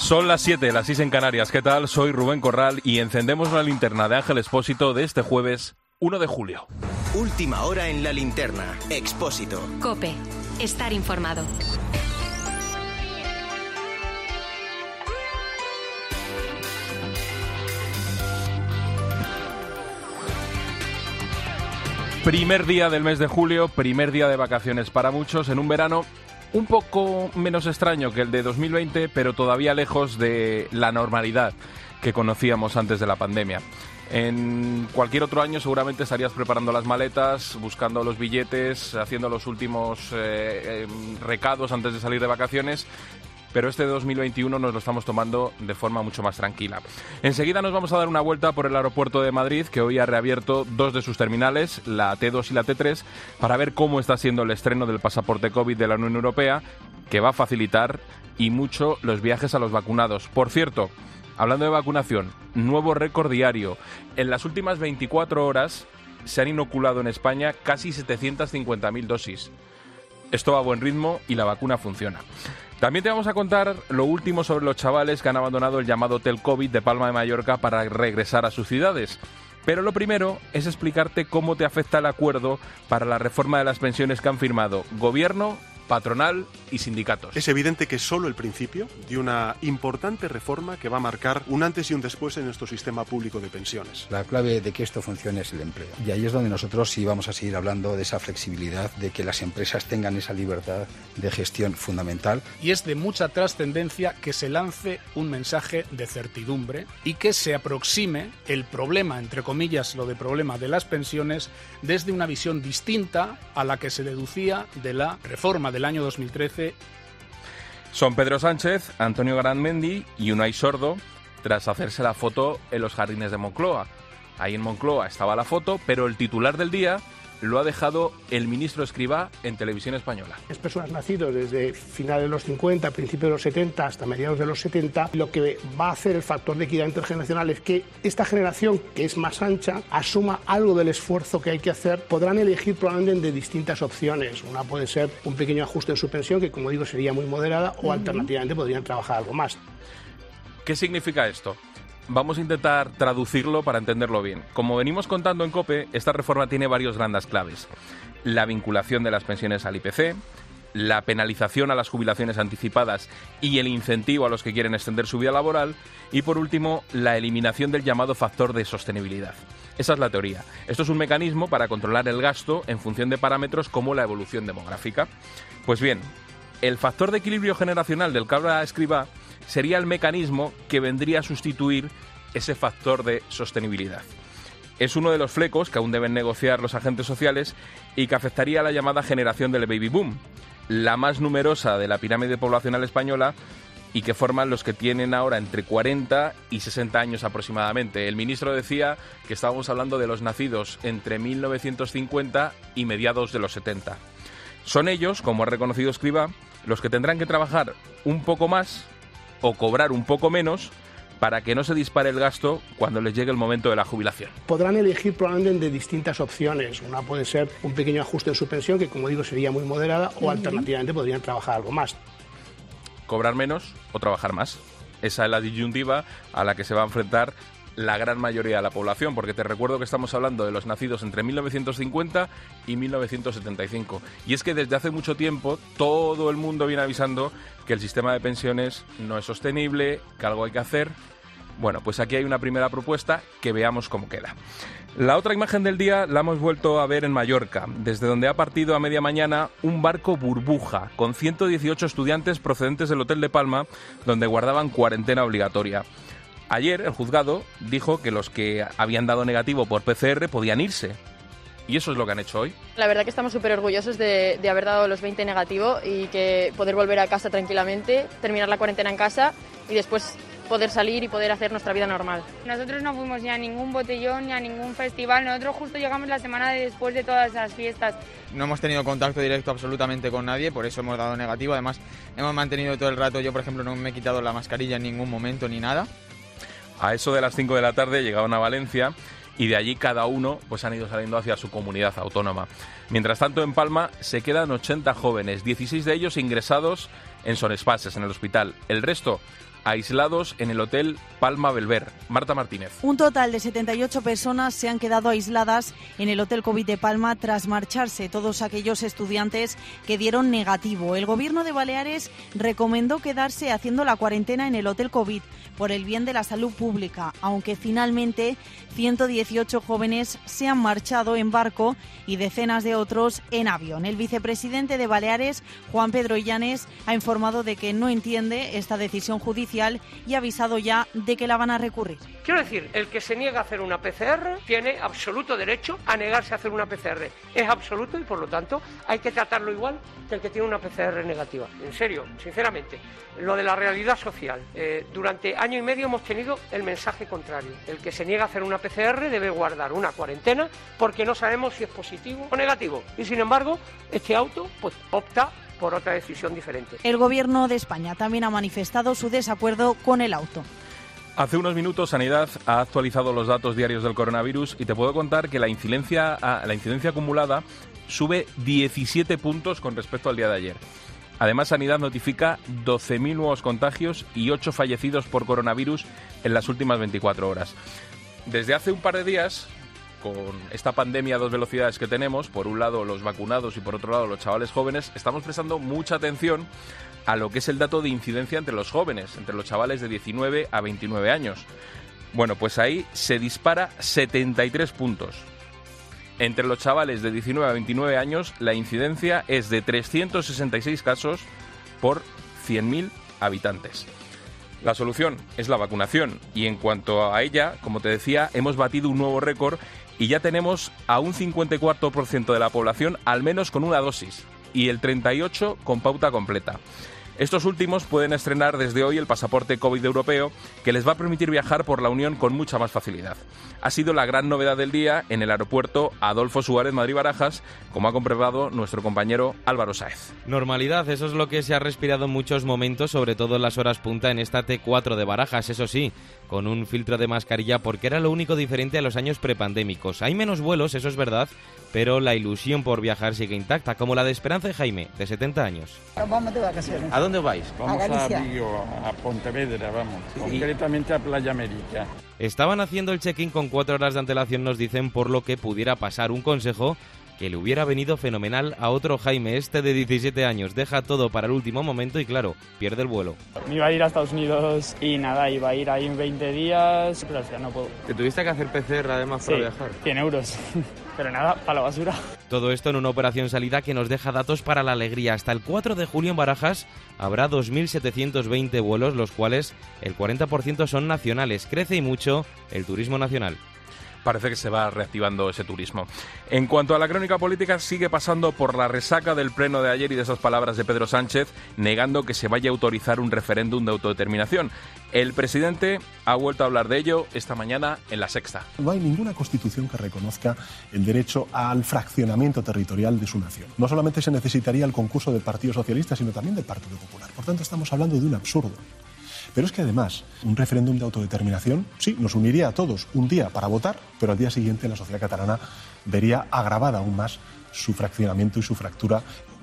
Son las 7, las 6 en Canarias. ¿Qué tal? Soy Rubén Corral y encendemos la linterna de Ángel Expósito de este jueves 1 de julio. Última hora en la linterna. Expósito. COPE. Estar informado. Primer día del mes de julio, primer día de vacaciones para muchos en un verano un poco menos extraño que el de 2020, pero todavía lejos de la normalidad que conocíamos antes de la pandemia. En cualquier otro año seguramente estarías preparando las maletas, buscando los billetes, haciendo los últimos recados antes de salir de vacaciones. Pero este 2021 nos lo estamos tomando de forma mucho más tranquila. Enseguida nos vamos a dar una vuelta por el aeropuerto de Madrid, que hoy ha reabierto dos de sus terminales, la T2 y la T3, para ver cómo está siendo el estreno del pasaporte COVID de la Unión Europea, que va a facilitar y mucho los viajes a los vacunados. Por cierto, hablando de vacunación, nuevo récord diario. En las últimas 24 horas se han inoculado en España casi 750.000 dosis. Esto va a buen ritmo y la vacuna funciona. También te vamos a contar lo último sobre los chavales que han abandonado el llamado Hotel COVID de Palma de Mallorca para regresar a sus ciudades. Pero lo primero es explicarte cómo te afecta el acuerdo para la reforma de las pensiones que han firmado Gobierno, patronal y sindicatos. Es evidente que es solo el principio de una importante reforma que va a marcar un antes y un después en nuestro sistema público de pensiones. La clave de que esto funcione es el empleo. Y ahí es donde nosotros sí vamos a seguir hablando de esa flexibilidad, de que las empresas tengan esa libertad de gestión fundamental. Y es de mucha trascendencia que se lance un mensaje de certidumbre y que se aproxime el problema, entre comillas, lo de problema de las pensiones, desde una visión distinta a la que se deducía de la reforma del año 2013. Son Pedro Sánchez, Antonio Garamendi y Unai Sordo, tras hacerse la foto en los jardines de Moncloa. Ahí en Moncloa estaba la foto, pero el titular del día lo ha dejado el ministro Escrivá en Televisión Española. Las personas nacidas desde finales de los 50, principios de los 70 hasta mediados de los 70, lo que va a hacer el factor de equidad intergeneracional es que esta generación, que es más ancha, asuma algo del esfuerzo que hay que hacer. Podrán elegir probablemente de distintas opciones. Una puede ser un pequeño ajuste en su pensión, que como digo sería muy moderada, o alternativamente podrían trabajar algo más. ¿Qué significa esto? Vamos a intentar traducirlo para entenderlo bien. Como venimos contando en COPE, esta reforma tiene varios grandes claves. La vinculación de las pensiones al IPC, la penalización a las jubilaciones anticipadas y el incentivo a los que quieren extender su vida laboral y, por último, la eliminación del llamado factor de sostenibilidad. Esa es la teoría. Esto es un mecanismo para controlar el gasto en función de parámetros como la evolución demográfica. Pues bien, el factor de equilibrio generacional del que habla Escrivá sería el mecanismo que vendría a sustituir ese factor de sostenibilidad. Es uno de los flecos que aún deben negociar los agentes sociales y que afectaría a la llamada generación del baby boom, la más numerosa de la pirámide poblacional española y que forman los que tienen ahora entre 40 y 60 años aproximadamente. El ministro decía que estábamos hablando de los nacidos entre 1950 y mediados de los 70. Son ellos, como ha reconocido Escrivá, los que tendrán que trabajar un poco más o cobrar un poco menos para que no se dispare el gasto cuando les llegue el momento de la jubilación. Podrán elegir probablemente de distintas opciones. Una puede ser un pequeño ajuste en su pensión, que como digo sería muy moderada, o alternativamente podrían trabajar algo más. Cobrar menos o trabajar más. Esa es la disyuntiva a la que se va a enfrentar la gran mayoría de la población, porque te recuerdo que estamos hablando de los nacidos entre 1950 y 1975. Y es que desde hace mucho tiempo todo el mundo viene avisando que el sistema de pensiones no es sostenible, que algo hay que hacer. Bueno, pues aquí hay una primera propuesta que veamos cómo queda. La otra imagen del día la hemos vuelto a ver en Mallorca, desde donde ha partido a media mañana un barco burbuja con 118 estudiantes procedentes del Hotel de Palma, donde guardaban cuarentena obligatoria. Ayer el juzgado dijo que los que habían dado negativo por PCR podían irse. Y eso es lo que han hecho hoy. La verdad que estamos súper orgullosos de haber dado los 20 negativo y que poder volver a casa tranquilamente, terminar la cuarentena en casa y después poder salir y poder hacer nuestra vida normal. Nosotros no fuimos ni a ningún botellón ni a ningún festival. Nosotros justo llegamos la semana después de todas esas fiestas. No hemos tenido contacto directo absolutamente con nadie, por eso hemos dado negativo. Además, hemos mantenido todo el rato, yo por ejemplo no me he quitado la mascarilla en ningún momento ni nada. A eso de las 5 de la tarde llegaron a Valencia y de allí cada uno pues han ido saliendo hacia su comunidad autónoma. Mientras tanto, en Palma se quedan 80 jóvenes, 16 de ellos ingresados en Son Espases, en el hospital. El resto aislados en el Hotel Palma Belver. Marta Martínez. Un total de 78 personas se han quedado aisladas en el Hotel COVID de Palma tras marcharse todos aquellos estudiantes que dieron negativo. El Gobierno de Baleares recomendó quedarse haciendo la cuarentena en el Hotel COVID por el bien de la salud pública, aunque finalmente 118 jóvenes se han marchado en barco y decenas de otros en avión. El vicepresidente de Baleares, Juan Pedro Illanes, ha informado de que no entiende esta decisión judicial y ha avisado ya de que la van a recurrir. Quiero decir, el que se niega a hacer una PCR tiene absoluto derecho a negarse a hacer una PCR. Es absoluto y por lo tanto hay que tratarlo igual que el que tiene una PCR negativa. En serio, sinceramente, lo de la realidad social. Durante año y medio hemos tenido el mensaje contrario. El que se niega a hacer una PCR debe guardar una cuarentena porque no sabemos si es positivo o negativo. Y sin embargo, este auto pues opta por otra decisión diferente. El Gobierno de España también ha manifestado su desacuerdo con el auto. Hace unos minutos Sanidad ha actualizado los datos diarios del coronavirus y te puedo contar que la incidencia acumulada sube 17 puntos con respecto al día de ayer. Además, Sanidad notifica 12.000 nuevos contagios y 8 fallecidos por coronavirus en las últimas 24 horas. Desde hace un par de días, con esta pandemia a dos velocidades que tenemos, por un lado los vacunados y por otro lado los chavales jóvenes, estamos prestando mucha atención a lo que es el dato de incidencia entre los jóvenes, entre los chavales de 19 a 29 años. Bueno, pues ahí se dispara 73 puntos. Entre los chavales de 19 a 29 años, la incidencia es de 366 casos por 100.000 habitantes. La solución es la vacunación y en cuanto a ella, como te decía, hemos batido un nuevo récord y ya tenemos a un 54% de la población al menos con una dosis y el 38% con pauta completa. Estos últimos pueden estrenar desde hoy el pasaporte COVID europeo que les va a permitir viajar por la Unión con mucha más facilidad. Ha sido la gran novedad del día en el aeropuerto Adolfo Suárez Madrid-Barajas, como ha comprobado nuestro compañero Álvaro Sáez. Normalidad, eso es lo que se ha respirado en muchos momentos, sobre todo en las horas punta en esta T4 de Barajas, eso sí, con un filtro de mascarilla porque era lo único diferente a los años prepandémicos. Hay menos vuelos, eso es verdad, pero la ilusión por viajar sigue intacta, como la de Esperanza y Jaime, de 70 años. Vamos de vacaciones. ¿A dónde vais? Vamos a Vigo, a Pontevedra, vamos, concretamente a Playa América. Estaban haciendo el check-in con 4 horas de antelación, nos dicen, por lo que pudiera pasar. Un consejo que le hubiera venido fenomenal a otro Jaime, este de 17 años. Deja todo para el último momento y, claro, pierde el vuelo. Me iba a ir a Estados Unidos y nada, iba a ir ahí en 20 días, pero al final no puedo. ¿Te tuviste que hacer PCR además para viajar? 100 euros. Pero nada, para la basura. Todo esto en una operación salida que nos deja datos para la alegría. Hasta el 4 de julio en Barajas habrá 2.720 vuelos, los cuales el 40% son nacionales. Crece y mucho el turismo nacional. Parece que se va reactivando ese turismo. En cuanto a la crónica política, sigue pasando por la resaca del pleno de ayer y de esas palabras de Pedro Sánchez, negando que se vaya a autorizar un referéndum de autodeterminación. El presidente ha vuelto a hablar de ello esta mañana en La Sexta. No hay ninguna constitución que reconozca el derecho al fraccionamiento territorial de su nación. No solamente se necesitaría el concurso del Partido Socialista, sino también del Partido Popular. Por tanto, estamos hablando de un absurdo. Pero es que además, un referéndum de autodeterminación, sí, nos uniría a todos un día para votar, pero al día siguiente la sociedad catalana vería agravada aún más su fraccionamiento y su fractura.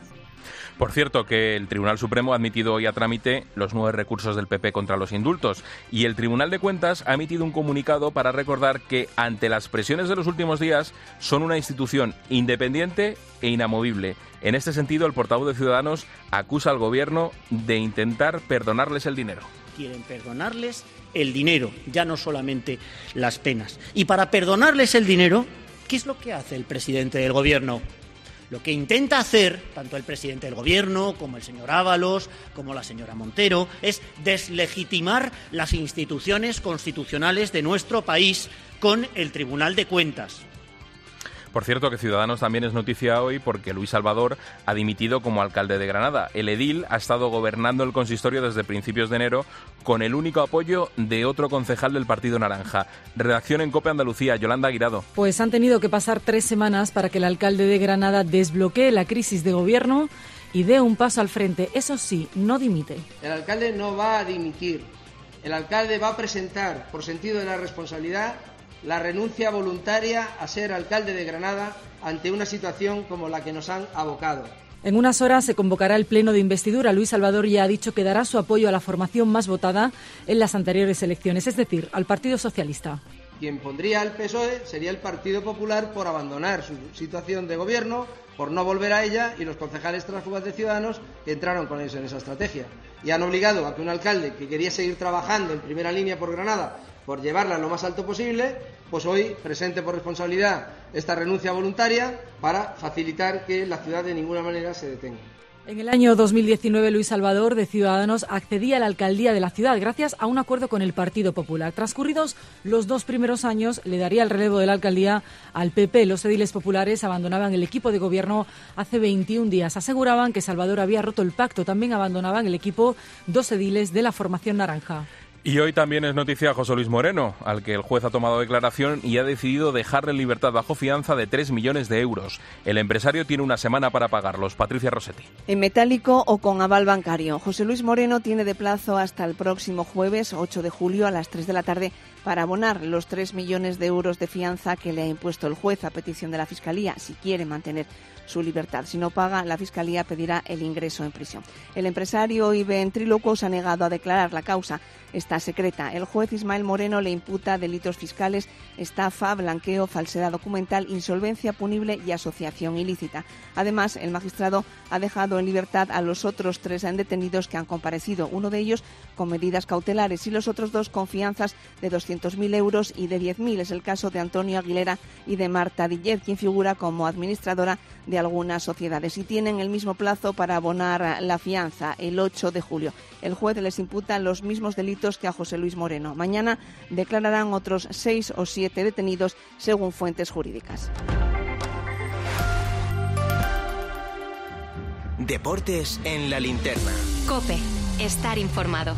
Por cierto, que el Tribunal Supremo ha admitido hoy a trámite los 9 recursos del PP contra los indultos y el Tribunal de Cuentas ha emitido un comunicado para recordar que, ante las presiones de los últimos días, son una institución independiente e inamovible. En este sentido, el portavoz de Ciudadanos acusa al Gobierno de intentar perdonarles el dinero. Quieren perdonarles el dinero, ya no solamente las penas. Y para perdonarles el dinero, ¿qué es lo que hace el presidente del Gobierno? Lo que intenta hacer, tanto el presidente del Gobierno, como el señor Ábalos, como la señora Montero, es deslegitimar las instituciones constitucionales de nuestro país con el Tribunal de Cuentas. Por cierto, que Ciudadanos también es noticia hoy porque Luis Salvador ha dimitido como alcalde de Granada. El edil ha estado gobernando el consistorio desde principios de enero con el único apoyo de otro concejal del Partido Naranja. Redacción en COPE Andalucía, Yolanda Guirado. Pues han tenido que pasar 3 semanas para que el alcalde de Granada desbloquee la crisis de gobierno y dé un paso al frente. Eso sí, no dimite. El alcalde no va a dimitir. El alcalde va a presentar, por sentido de la responsabilidad, la renuncia voluntaria a ser alcalde de Granada ante una situación como la que nos han abocado. En unas horas se convocará el pleno de investidura. Luis Salvador ya ha dicho que dará su apoyo a la formación más votada en las anteriores elecciones, es decir, al Partido Socialista. Quien pondría al PSOE sería el Partido Popular por abandonar su situación de gobierno, por no volver a ella, y los concejales tránsfugas de Ciudadanos que entraron con ellos en esa estrategia. Y han obligado a que un alcalde que quería seguir trabajando en primera línea por Granada, por llevarla lo más alto posible, pues hoy presente por responsabilidad esta renuncia voluntaria para facilitar que la ciudad de ninguna manera se detenga. En el año 2019, Luis Salvador, de Ciudadanos, accedía a la alcaldía de la ciudad gracias a un acuerdo con el Partido Popular. Transcurridos los 2 primeros años, le daría el relevo de la alcaldía al PP. Los ediles populares abandonaban el equipo de gobierno hace 21 días. Aseguraban que Salvador había roto el pacto. También abandonaban el equipo 2 ediles de la formación naranja. Y hoy también es noticia José Luis Moreno, al que el juez ha tomado declaración y ha decidido dejarle en libertad bajo fianza de 3 millones de euros. El empresario tiene una semana para pagarlos. Patricia Rossetti. En metálico o con aval bancario. José Luis Moreno tiene de plazo hasta el próximo jueves, 8 de julio, a las 3 de la tarde, para abonar los 3 millones de euros de fianza que le ha impuesto el juez a petición de la Fiscalía, si quiere mantener su libertad. Si no paga, la Fiscalía pedirá el ingreso en prisión. El empresario y ventrílocuo se ha negado a declarar. La causa está secreta. El juez Ismael Moreno le imputa delitos fiscales, estafa, blanqueo, falsedad documental, insolvencia punible y asociación ilícita. Además, el magistrado ha dejado en libertad a los otros 3 detenidos que han comparecido, uno de ellos con medidas cautelares y los otros 2 con fianzas de 200.000 euros y de 10.000. Es el caso de Antonio Aguilera y de Marta Dillet, quien figura como administradora de algunas sociedades, y tienen el mismo plazo para abonar la fianza, el 8 de julio. El juez les imputa los mismos delitos que a José Luis Moreno. Mañana declararán otros 6 o 7 detenidos, según fuentes jurídicas. Deportes en la linterna. COPE. Estar informado.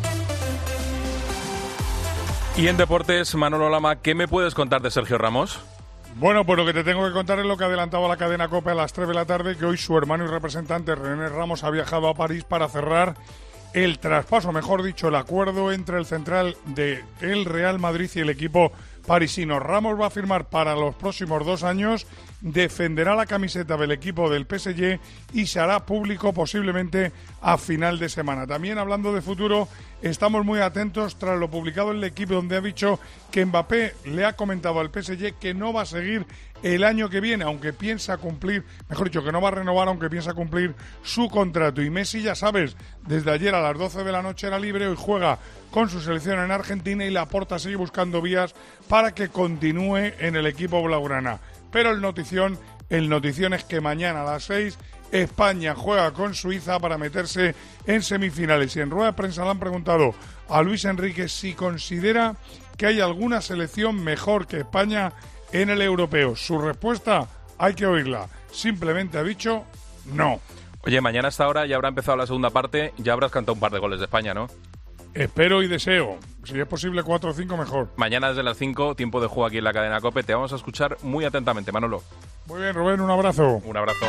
Y en deportes, Manolo Lama, ¿qué me puedes contar de Sergio Ramos? Bueno, pues lo que te tengo que contar es lo que ha adelantado la cadena COPE a las 3 de la tarde, que hoy su hermano y representante René Ramos ha viajado a París para cerrar el traspaso, mejor dicho, el acuerdo entre el central de el Real Madrid y el equipo parisino. Ramos va a firmar para los próximos 2 años, defenderá la camiseta del equipo del PSG y se hará público posiblemente a final de semana. También, hablando de futuro, estamos muy atentos tras lo publicado en el equipo, donde ha dicho que Mbappé le ha comentado al PSG que no va a seguir el año que viene, aunque piensa cumplir, mejor dicho, que no va a renovar, aunque piensa cumplir su contrato. Y Messi, ya sabes, desde ayer a las 12 de la noche era libre, hoy juega con su selección en Argentina y Laporta sigue buscando vías para que continúe en el equipo blaugrana. Pero el notición es que mañana a las 6 España juega con Suiza para meterse en semifinales. Y en rueda de prensa le han preguntado a Luis Enrique si considera que hay alguna selección mejor que España en el europeo. Su respuesta hay que oírla. Simplemente ha dicho no. Oye, mañana a esta hora ya habrá empezado la segunda parte, ya habrás cantado un par de goles de España, ¿no? Espero y deseo. Si es posible 4 o 5, mejor. Mañana desde las 5, tiempo de juego aquí en la cadena COPE. Te vamos a escuchar muy atentamente, Manolo. Muy bien, Rubén, un abrazo. Un abrazo.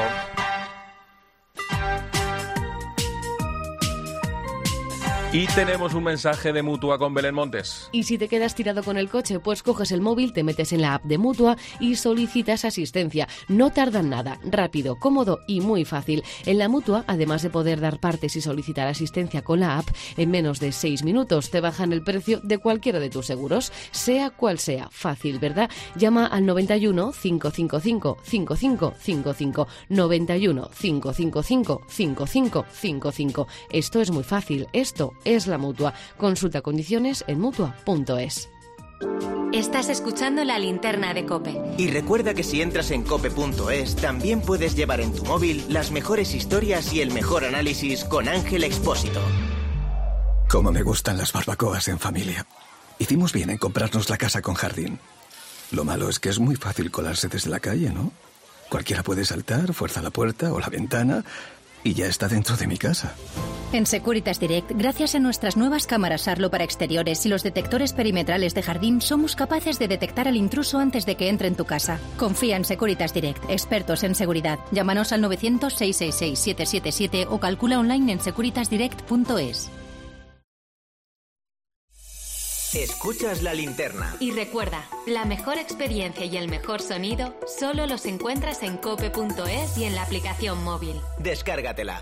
Y tenemos un mensaje de Mutua con Belén Montes. Y si te quedas tirado con el coche, pues coges el móvil, te metes en la app de Mutua y solicitas asistencia. No tardan nada, rápido, cómodo y muy fácil. En la Mutua, además de poder dar partes y solicitar asistencia con la app, en menos de 6 minutos te bajan el precio de cualquiera de tus seguros, sea cual sea. Fácil, ¿verdad? Llama al 91 555 5555. 91 555 5555. Esto es muy fácil, esto es la Mutua. Consulta condiciones en Mutua.es. Estás escuchando la linterna de COPE. Y recuerda que si entras en cope.es también puedes llevar en tu móvil las mejores historias y el mejor análisis con Ángel Expósito. Cómo me gustan las barbacoas en familia. Hicimos bien en comprarnos la casa con jardín. Lo malo es que es muy fácil colarse desde la calle, ¿no? Cualquiera puede saltar, fuerza la puerta o la ventana y ya está dentro de mi casa. En Securitas Direct, gracias a nuestras nuevas cámaras Arlo para exteriores y los detectores perimetrales de jardín, somos capaces de detectar al intruso antes de que entre en tu casa. Confía en Securitas Direct, expertos en seguridad. Llámanos al 900-666-777 o calcula online en securitasdirect.es. Escuchas la linterna. Y recuerda, la mejor experiencia y el mejor sonido solo los encuentras en cope.es y en la aplicación móvil. Descárgatela.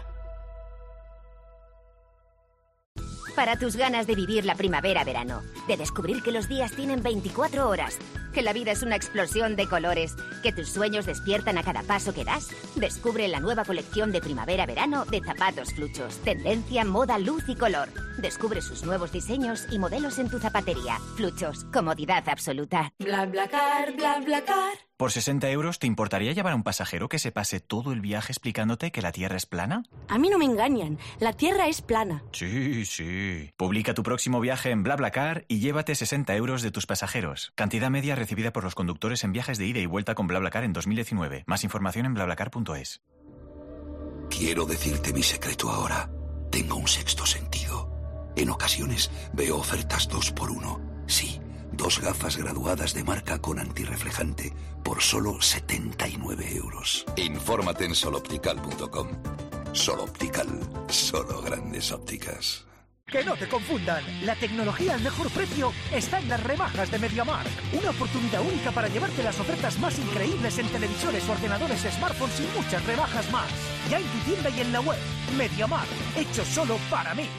Para tus ganas de vivir la primavera-verano, de descubrir que los días tienen 24 horas, que la vida es una explosión de colores, que tus sueños despiertan a cada paso que das, descubre la nueva colección de primavera-verano de zapatos Fluchos. Tendencia, moda, luz y color. Descubre sus nuevos diseños y modelos en tu zapatería. Fluchos, comodidad absoluta. BlaBlaCar, BlaBlaCar. ¿Por 60 euros te importaría llevar a un pasajero que se pase todo el viaje explicándote que la Tierra es plana? A mí no me engañan, la Tierra es plana. Sí, sí. Publica tu próximo viaje en BlaBlaCar y llévate 60 euros de tus pasajeros. Cantidad media recibida por los conductores en viajes de ida y vuelta con BlaBlaCar en 2019. Más información en BlaBlaCar.es. Quiero decirte mi secreto ahora. Tengo un sexto sentido. En ocasiones veo ofertas 2x1. Sí, 2 gafas graduadas de marca con antirreflejante por solo 79 euros. Infórmate en soloptical.com. Soloptical, solo grandes ópticas. Que no te confundan, la tecnología al mejor precio está en las rebajas de MediaMarkt. Una oportunidad única para llevarte las ofertas más increíbles en televisores, ordenadores, smartphones y muchas rebajas más. Ya en tu tienda y en la web. MediaMarkt, hecho solo para mí.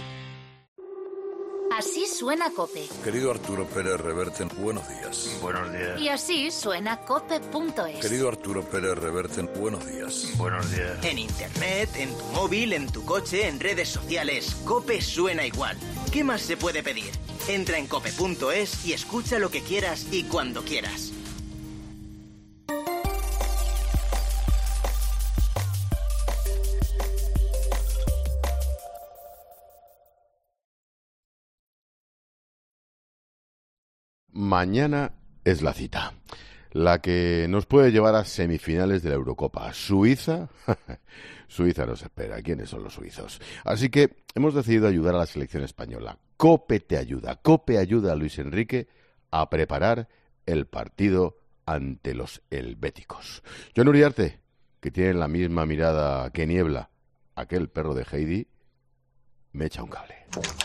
Así suena COPE. Querido Arturo Pérez Reverte, buenos días. Buenos días. Y así suena COPE.es. Querido Arturo Pérez Reverte, buenos días. Buenos días. En internet, en tu móvil, en tu coche, en redes sociales, COPE suena igual. ¿Qué más se puede pedir? Entra en cope.es y escucha lo que quieras y cuando quieras. Mañana es la cita, la que nos puede llevar a semifinales de la Eurocopa. Suiza, Suiza nos espera. ¿Quiénes son los suizos? Así que hemos decidido ayudar a la selección española. COPE te ayuda. COPE ayuda a Luis Enrique a preparar el partido ante los helvéticos. Jon Uriarte, que tiene la misma mirada que Niebla, aquel perro de Heidi, me echa un cable.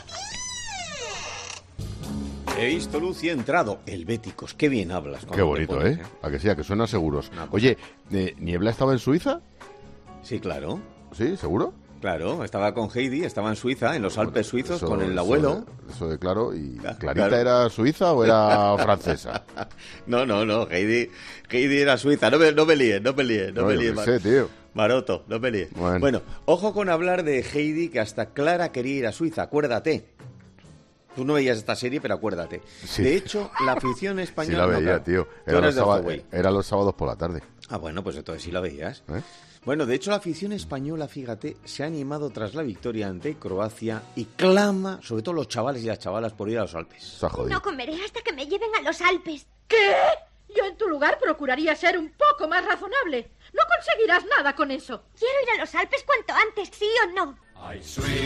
He visto luz y he entrado. Helvéticos, qué bien hablas. Qué bonito, pones, ¿eh? A que sí, a que suena seguros. Oye, ¿Niebla estaba en Suiza? Sí, claro. ¿Sí? ¿Seguro? Claro, estaba con Heidi, estaba en Suiza, en los Alpes suizos, con el abuelo. Eso de claro. ¿Y Clarita era suiza o era francesa? No, Heidi era suiza. No me líes. No sé, tío. Maroto, no me líes. Bueno, ojo con hablar de Heidi, que hasta Clara quería ir a Suiza, acuérdate. Tú no veías esta serie, pero acuérdate. Sí. De hecho, la afición española... Sí la veía, tío. Era los sábados por la tarde. Ah, bueno, pues entonces sí la veías. Bueno, de hecho, la afición española, fíjate, se ha animado tras la victoria ante Croacia y clama, sobre todo los chavales y las chavalas, por ir a los Alpes. No comeré hasta que me lleven a los Alpes. ¿Qué? Yo en tu lugar procuraría ser un poco más razonable. No conseguirás nada con eso. Quiero ir a los Alpes cuanto antes, ¿sí o no? ¡Ay,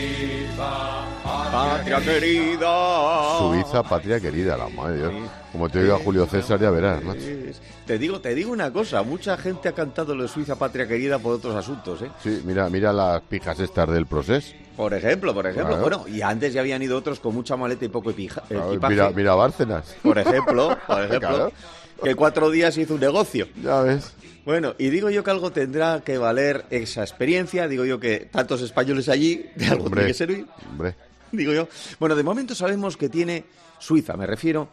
Suiza, patria querida! Suiza, patria querida, la madre de Dios. Como te diga Julio César, ya verás, macho. Te digo una cosa, mucha gente ha cantado lo de Suiza, patria querida por otros asuntos, ¿eh? Sí, mira las pijas estas del Procés. Por ejemplo. Claro. Bueno, y antes ya habían ido otros con mucha maleta y poco equipaje. Mira Bárcenas. Por ejemplo, claro. Que 4 días hizo un negocio. Ya ves. Bueno, y digo yo que algo tendrá que valer esa experiencia, digo yo que tantos españoles allí, de algo tiene que servir. Hombre. Digo yo. Bueno, de momento sabemos que tiene Suiza, me refiero,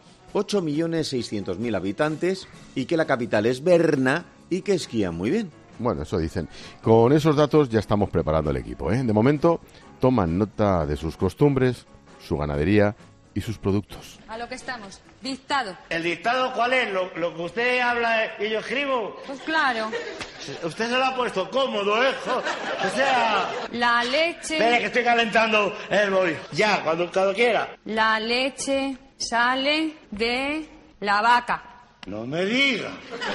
8.600.000 habitantes y que la capital es Berna y que esquían muy bien. Bueno, eso dicen. Con esos datos ya estamos preparando el equipo, ¿eh? De momento toman nota de sus costumbres, su ganadería y sus productos. A lo que estamos. Dictado. ¿El dictado cuál es? ¿Lo que usted habla y yo escribo? Pues claro. Usted se lo ha puesto cómodo, ¿eh? O sea... La leche... Espere, que estoy calentando el móvil. Ya, cuando quiera. La leche sale de la vaca. No me diga.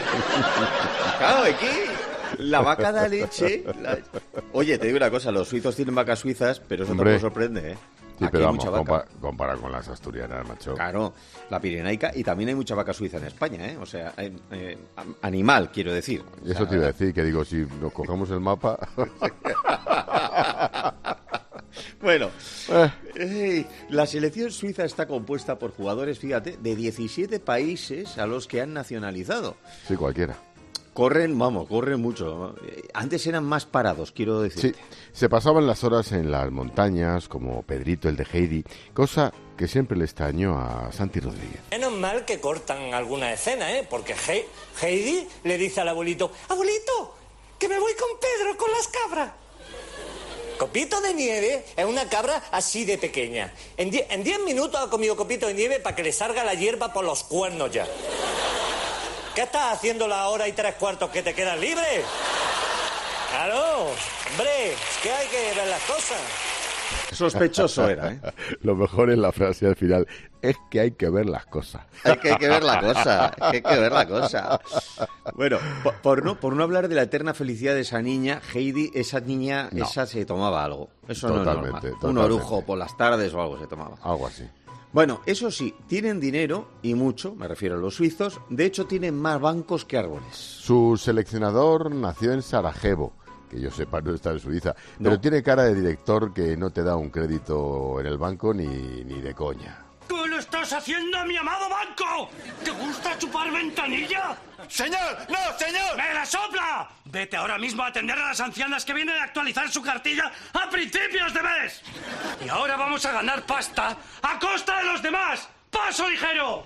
Claro, ¿de qué? La vaca da leche. Oye, te digo una cosa, los suizos tienen vacas suizas, pero eso tampoco sorprende, ¿eh? Sí, aquí pero vamos, compara con las asturianas, macho. Claro, la pirenaica, y también hay mucha vaca suiza en España, ¿eh? O sea, animal, quiero decir. O sea, eso te iba a decir, que digo, si nos cogemos el mapa... Bueno, la selección suiza está compuesta por jugadores, fíjate, de 17 países a los que han nacionalizado. Sí, cualquiera. Corren mucho. Antes eran más parados, quiero decir. Sí, se pasaban las horas en las montañas, como Pedrito, el de Heidi, cosa que siempre le extrañó a Santi Rodríguez. Menos mal que cortan alguna escena, porque Heidi le dice al abuelito, abuelito, que me voy con Pedro, con las cabras. Copito de Nieve es una cabra así de pequeña. En 10 minutos ha comido Copito de Nieve para que le salga la hierba por los cuernos ya. ¿Qué estás haciendo la hora y 3/4 que te quedan libres? Claro, hombre, es que hay que ver las cosas. Sospechoso era, ¿eh? Lo mejor es la frase al final, es que hay que ver las cosas. Hay que ver la cosa. Bueno, por no hablar de la eterna felicidad de esa niña, Heidi, esa se tomaba algo. Eso totalmente, no es normal. Un orujo por las tardes o algo se tomaba. Algo así. Bueno, eso sí, tienen dinero, y mucho, me refiero a los suizos, de hecho tienen más bancos que árboles. Su seleccionador nació en Sarajevo, que yo sepa no está en Suiza, pero tiene cara de director que no te da un crédito en el banco ni de coña. ¿Qué le estás haciendo a mi amado banco? ¿Te gusta chupar ventanilla? ¡Señor! ¡No, señor! ¡Me la sopla! Vete ahora mismo a atender a las ancianas que vienen a actualizar su cartilla a principios de mes. Y ahora vamos a ganar pasta a costa de los demás. ¡Paso ligero!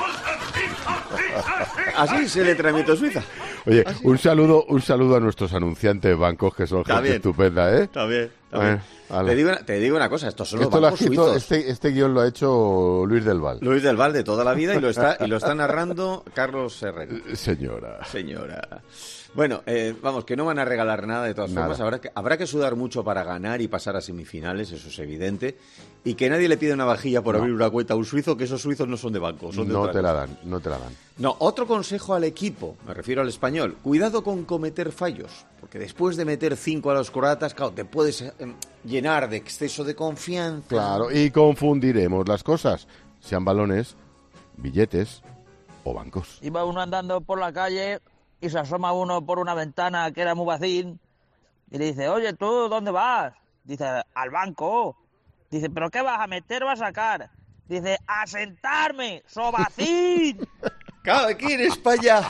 Así se le tramita Suiza. Oye, un saludo a nuestros anunciantes bancos, que son gente estupenda, ¿eh? Está bien. Te digo una cosa, estos son los bancos suizos. Este guión lo ha hecho Luis del Val. Luis del Val de toda la vida y lo está narrando Carlos Herrera. Señora. Bueno, vamos, que no van a regalar nada de todas formas. Habrá que sudar mucho para ganar y pasar a semifinales, eso es evidente. Y que nadie le pida una vajilla por abrir una cuenta a un suizo, que esos suizos no son de banco. No te la dan. No, otro consejo al equipo, me refiero al español. Cuidado con cometer fallos, porque después de meter 5 a los croatas, claro, te puedes llenar de exceso de confianza. Claro, y confundiremos las cosas, sean balones, billetes o bancos. Iba uno andando por la calle y se asoma uno por una ventana que era muy vacín y le dice, oye, ¿tú dónde vas? Dice, al banco. Dice, ¿pero qué vas a meter o a sacar? Dice, ¡a sentarme, sobacín! Claro, aquí en España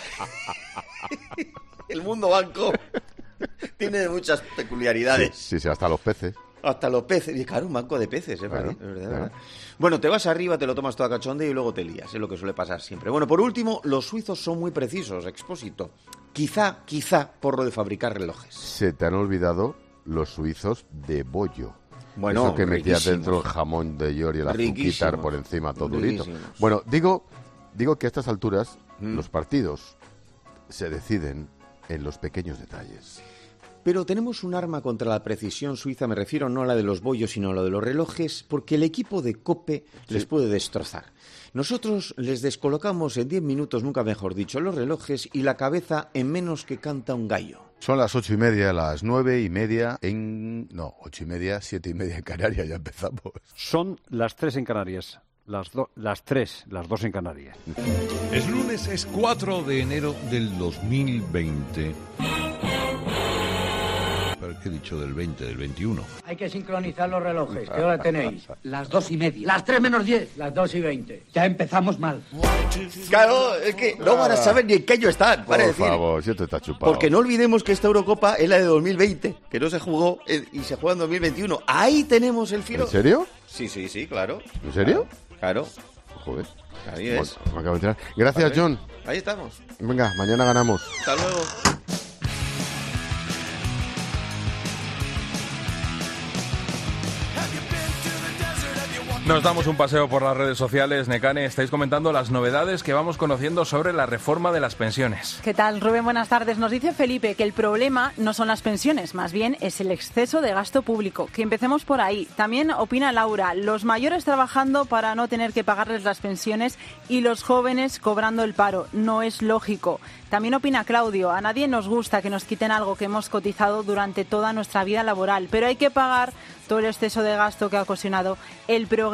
el mundo banco tiene muchas peculiaridades. Sí, hasta los peces. Y claro, un banco de peces, es verdad. Bueno, te vas arriba, te lo tomas toda cachonde y luego te lías, es lo que suele pasar siempre. Bueno, por último, los suizos son muy precisos, Expósito. Quizá por lo de fabricar relojes. Se te han olvidado los suizos de bollo. Bueno, eso que metías dentro el jamón de york y el azuquitar por encima, todo durito. Bueno, digo que a estas alturas los partidos se deciden en los pequeños detalles. Pero tenemos un arma contra la precisión suiza, me refiero no a la de los bollos, sino a la de los relojes, porque el equipo de Cope les puede destrozar. Nosotros les descolocamos en 10 minutos, nunca mejor dicho, los relojes y la cabeza en menos que canta un gallo. Son las 8:30, las 9:30 8:30, 7:30 en Canarias, ya empezamos. Son las 3 en Canarias. Las dos en Canarias. Es lunes, es 4 de enero del 2020. ¿Qué he dicho del 20, del 21? Hay que sincronizar los relojes. ¿Qué hora tenéis? Las 2:30. Las 3 menos 10. Las 2:20. Ya empezamos mal. Claro, es que no van a saber ni en qué año están. Por favor, si esto está chupado. Porque no olvidemos que esta Eurocopa es la de 2020, que no se jugó y se juega en 2021. Ahí tenemos el filo. ¿En serio? Sí, claro. ¿En serio? Claro. Joder. Ahí es. Me acabo de enterar. Gracias, John. Ahí estamos. Venga, mañana ganamos. Hasta luego. Nos damos un paseo por las redes sociales. Nekane, estáis comentando las novedades que vamos conociendo sobre la reforma de las pensiones. ¿Qué tal, Rubén? Buenas tardes. Nos dice Felipe que el problema no son las pensiones, más bien es el exceso de gasto público. Que empecemos por ahí. También opina Laura, los mayores trabajando para no tener que pagarles las pensiones y los jóvenes cobrando el paro. No es lógico. También opina Claudio, a nadie nos gusta que nos quiten algo que hemos cotizado durante toda nuestra vida laboral, pero hay que pagar todo el exceso de gasto que ha ocasionado el progreso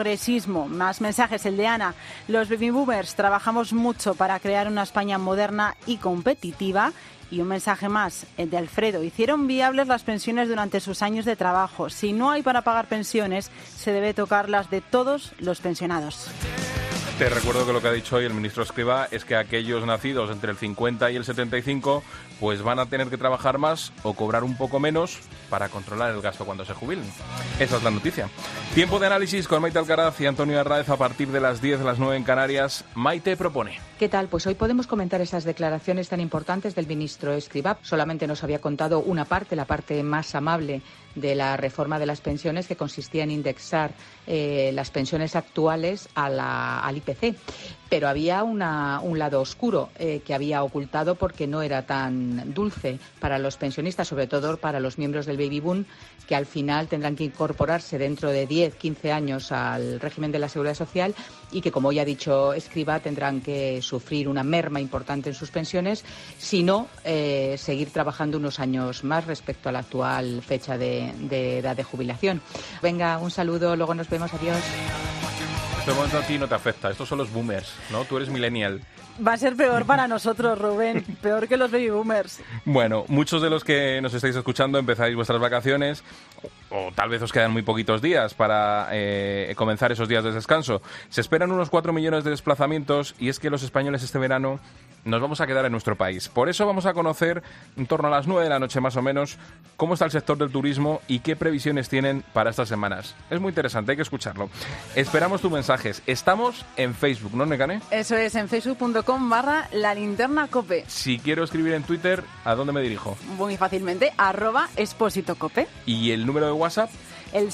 progresismo. Más mensajes, el de Ana. Los baby boomers trabajamos mucho para crear una España moderna y competitiva. Y un mensaje más, el de Alfredo. Hicieron viables las pensiones durante sus años de trabajo. Si no hay para pagar pensiones, se debe tocar las de todos los pensionados. Te recuerdo que lo que ha dicho hoy el ministro Escrivá es que aquellos nacidos entre el 50 y el 75 pues van a tener que trabajar más o cobrar un poco menos para controlar el gasto cuando se jubilen. Esa es la noticia. Tiempo de análisis con Maite Alcaraz y Antonio Arraez a partir de las 10, las 9 en Canarias. Maite propone. ¿Qué tal? Pues hoy podemos comentar esas declaraciones tan importantes del ministro Escrivá. Solamente nos había contado una parte, la parte más amable de la reforma de las pensiones, que consistía en indexar las pensiones actuales al IPC. Pero había un lado oscuro que había ocultado porque no era tan dulce para los pensionistas, sobre todo para los miembros del baby boom, que al final tendrán que incorporarse dentro de 10, 15 años al régimen de la Seguridad Social y que, como ya ha dicho Escrivá, tendrán que sufrir una merma importante en sus pensiones, si no seguir trabajando unos años más respecto a la actual fecha de edad de jubilación. Venga, un saludo, luego nos vemos, adiós. Este momento a ti no te afecta, estos son los boomers, ¿no? Tú eres millennial. Va a ser peor para nosotros, Rubén, peor que los baby boomers. Bueno, muchos de los que nos estáis escuchando empezáis vuestras vacaciones o tal vez os quedan muy poquitos días para comenzar esos días de descanso. Se esperan unos 4 millones de desplazamientos y es que los españoles este verano nos vamos a quedar en nuestro país. Por eso vamos a conocer, en torno a las 9 de la noche más o menos, cómo está el sector del turismo y qué previsiones tienen para estas semanas. Es muy interesante, hay que escucharlo. Esperamos tus mensajes. Estamos en Facebook, ¿no, Nekane? Eso es, en facebook.com/lalinternacope. Si quiero escribir en Twitter, ¿a dónde me dirijo? Muy fácilmente, @expositocope. ¿Y el número de WhatsApp? El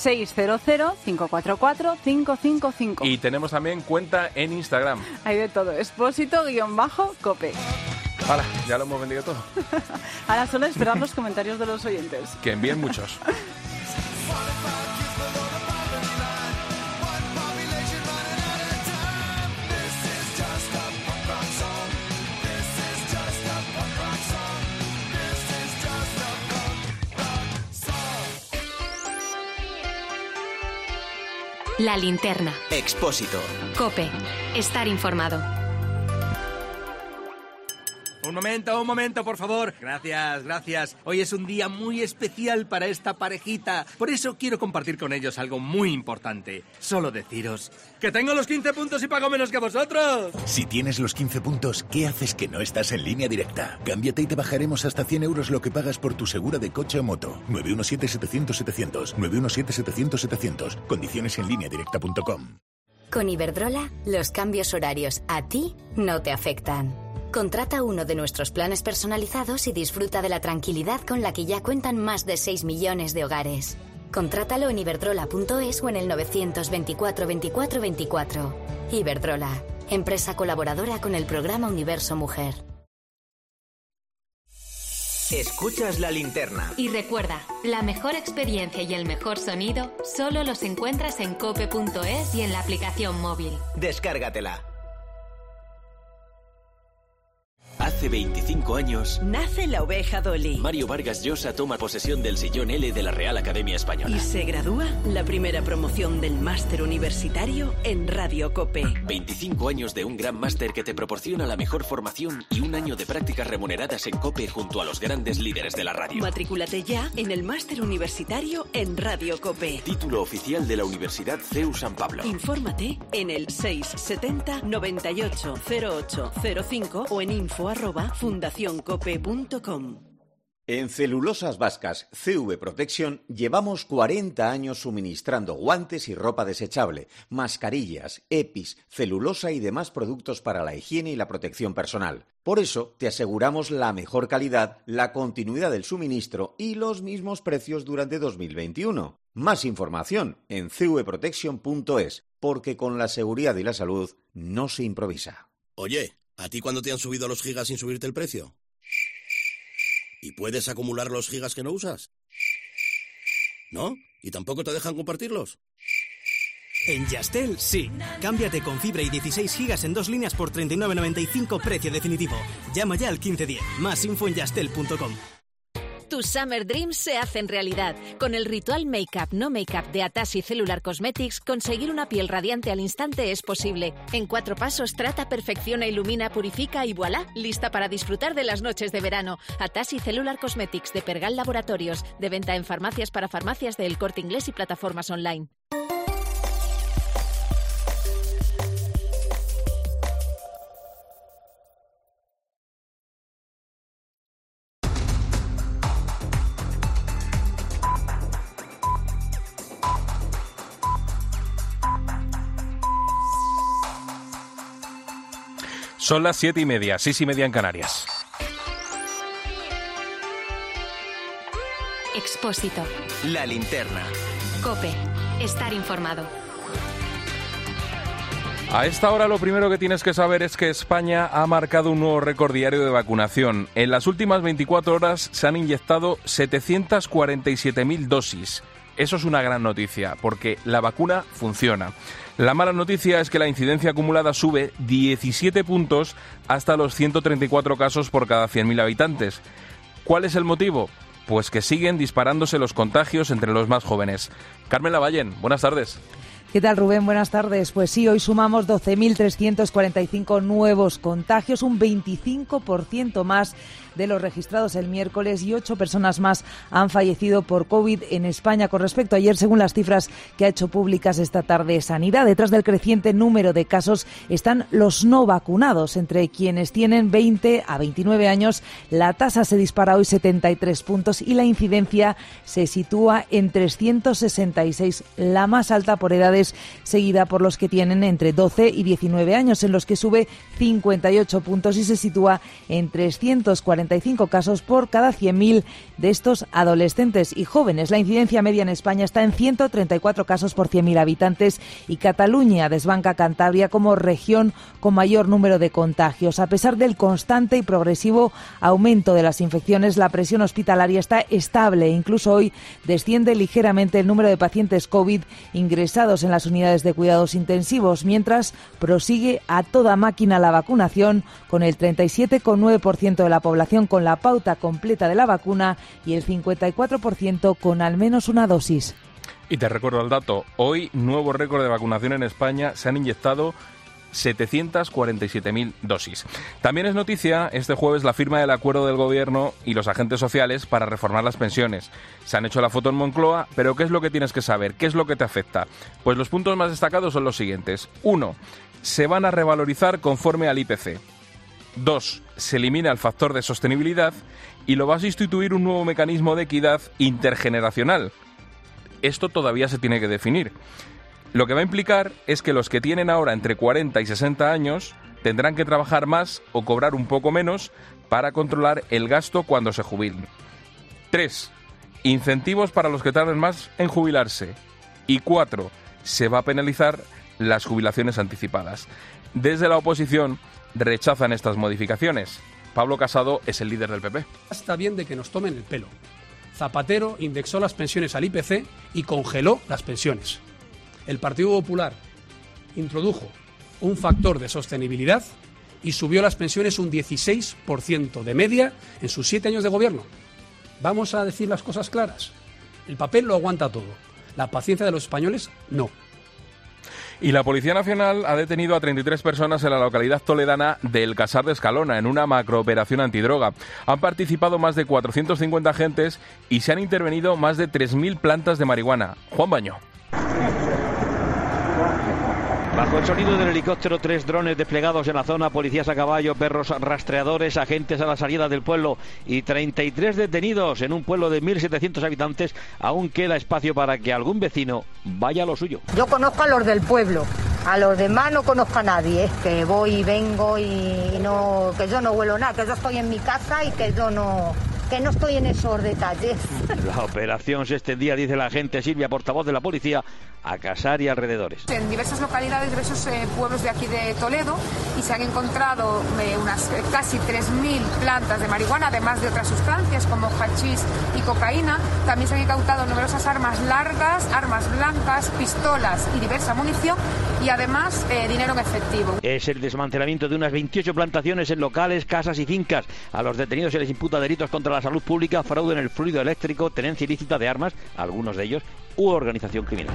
600-544-555. Y tenemos también cuenta en Instagram. Hay de todo, expósito_cope. ¡Hala! Ya lo hemos vendido todo. Ahora solo esperar los comentarios de los oyentes. Que envíen muchos. La linterna. Expósito. COPE. Estar informado. Un momento, por favor. Gracias. Hoy es un día muy especial para esta parejita. Por eso quiero compartir con ellos algo muy importante. Solo deciros que tengo los 15 puntos y pago menos que vosotros. Si tienes los 15 puntos, ¿qué haces que no estás en Línea Directa? Cámbiate y te bajaremos hasta 100 euros lo que pagas por tu segura de coche o moto. 917-700-700. 917-700-700. Condiciones en lineadirecta.com. Con Iberdrola, los cambios horarios a ti no te afectan. Contrata uno de nuestros planes personalizados y disfruta de la tranquilidad con la que ya cuentan más de 6 millones de hogares. Contrátalo en iberdrola.es o en el 924 24 24. Iberdrola, empresa colaboradora con el programa Universo Mujer. Escuchas La Linterna. Y recuerda, la mejor experiencia y el mejor sonido solo los encuentras en cope.es y en la aplicación móvil. Descárgatela. Hace 25 años... nace la oveja Dolly. Mario Vargas Llosa toma posesión del sillón L de la Real Academia Española. Y se gradúa la primera promoción del máster universitario en Radio Cope. 25 años de un gran máster que te proporciona la mejor formación y un año de prácticas remuneradas en Cope junto a los grandes líderes de la radio. Matrículate ya en el máster universitario en Radio Cope. Título oficial de la Universidad CEU San Pablo. Infórmate en el 670 98 0805 o en info@fundacioncope.com. En Celulosas Vascas CV Protection llevamos 40 años suministrando guantes y ropa desechable, mascarillas, EPIs, celulosa y demás productos para la higiene y la protección personal. Por eso te aseguramos la mejor calidad, la continuidad del suministro y los mismos precios durante 2021. Más información en cvprotection.es, porque con la seguridad y la salud no se improvisa. Oye, ¿a ti cuándo te han subido los gigas sin subirte el precio? ¿Y puedes acumular los gigas que no usas? ¿No? ¿Y tampoco te dejan compartirlos? En Yastel, sí. Cámbiate con fibra y 16 gigas en 2 líneas por 39,95 precio definitivo. Llama ya al 1510. Más info en yastel.com. Tu Tus Summer Dreams se hacen realidad. Con el ritual Make-up No Make-up de Atasi Cellular Cosmetics, conseguir una piel radiante al instante es posible. En 4 pasos trata, perfecciona, ilumina, purifica y ¡voilá! Lista para disfrutar de las noches de verano. Atasi Cellular Cosmetics de Pergal Laboratorios. De venta en farmacias para farmacias de El Corte Inglés y plataformas online. Son las 7:30, 6:30 en Canarias. Expósito. La linterna. COPE. Estar informado. A esta hora lo primero que tienes que saber es que España ha marcado un nuevo récord diario de vacunación. En las últimas 24 horas se han inyectado 747.000 dosis. Eso es una gran noticia, porque la vacuna funciona. La mala noticia es que la incidencia acumulada sube 17 puntos hasta los 134 casos por cada 100.000 habitantes. ¿Cuál es el motivo? Pues que siguen disparándose los contagios entre los más jóvenes. Carmen Lavallén, buenas tardes. ¿Qué tal, Rubén? Buenas tardes. Pues sí, hoy sumamos 12.345 nuevos contagios, un 25% más de los registrados el miércoles, y 8 personas más han fallecido por COVID en España con respecto a ayer, según las cifras que ha hecho públicas esta tarde Sanidad. Detrás del creciente número de casos están los no vacunados. Entre quienes tienen 20 a 29 años, la tasa se dispara hoy 73 puntos y la incidencia se sitúa en 366, la más alta por edades, seguida por los que tienen entre 12 y 19 años, en los que sube 58 puntos y se sitúa en 345 casos por cada 100.000 de estos adolescentes y jóvenes. La incidencia media en España está en 134 casos por 100.000 habitantes y Cataluña desbanca a Cantabria como región con mayor número de contagios. A pesar del constante y progresivo aumento de las infecciones, la presión hospitalaria está estable. Incluso hoy desciende ligeramente el número de pacientes COVID ingresados en las unidades de cuidados intensivos, mientras prosigue a toda máquina la vacunación, con el 37,9% de la población con la pauta completa de la vacuna y el 54% con al menos una dosis. Y te recuerdo el dato, hoy nuevo récord de vacunación en España, se han inyectado 747.000 dosis. También es noticia este jueves la firma del acuerdo del Gobierno y los agentes sociales para reformar las pensiones. Se han hecho la foto en Moncloa, pero ¿qué es lo que tienes que saber? ¿Qué es lo que te afecta? Pues los puntos más destacados son los siguientes. 1. Se van a revalorizar conforme al IPC. 2. Se elimina el factor de sostenibilidad y lo va a sustituir un nuevo mecanismo de equidad intergeneracional. Esto todavía se tiene que definir. Lo que va a implicar es que los que tienen ahora entre 40 y 60 años tendrán que trabajar más o cobrar un poco menos para controlar el gasto cuando se jubilen. 3. Incentivos para los que tarden más en jubilarse. Y 4. Se va a penalizar las jubilaciones anticipadas. Desde la oposición rechazan estas modificaciones. Pablo Casado es el líder del PP. Está bien de que nos tomen el pelo. Zapatero indexó las pensiones al IPC y congeló las pensiones. El Partido Popular introdujo un factor de sostenibilidad y subió las pensiones un 16% de media en sus 7 años de gobierno. Vamos a decir las cosas claras. El papel lo aguanta todo. La paciencia de los españoles, no. Y la Policía Nacional ha detenido a 33 personas en la localidad toledana de El Casar de Escalona en una macrooperación antidroga. Han participado más de 450 agentes y se han intervenido más de 3.000 plantas de marihuana. Juan Baño. Bajo el sonido del helicóptero, 3 drones desplegados en la zona, policías a caballo, perros rastreadores, agentes a la salida del pueblo y 33 detenidos en un pueblo de 1.700 habitantes. Aún queda espacio para que algún vecino vaya a lo suyo. Yo conozco a los del pueblo, a los demás no conozco a nadie, que voy y vengo y no, que yo no huelo nada, que yo estoy en mi casa y que yo no estoy en esos detalles. La operación se extendía, dice la agente Silvia, portavoz de la policía, a Casar y alrededores. En diversas localidades, diversos pueblos de aquí de Toledo, y se han encontrado unas casi 3.000 plantas de marihuana, además de otras sustancias como hachís y cocaína. También se han incautado numerosas armas largas, armas blancas, pistolas y diversa munición, y además dinero en efectivo. Es el desmantelamiento de unas 28 plantaciones en locales, casas y fincas. A los detenidos se les imputa delitos contra la la salud pública, fraude en el fluido eléctrico, tenencia ilícita de armas, algunos de ellos, u organización criminal.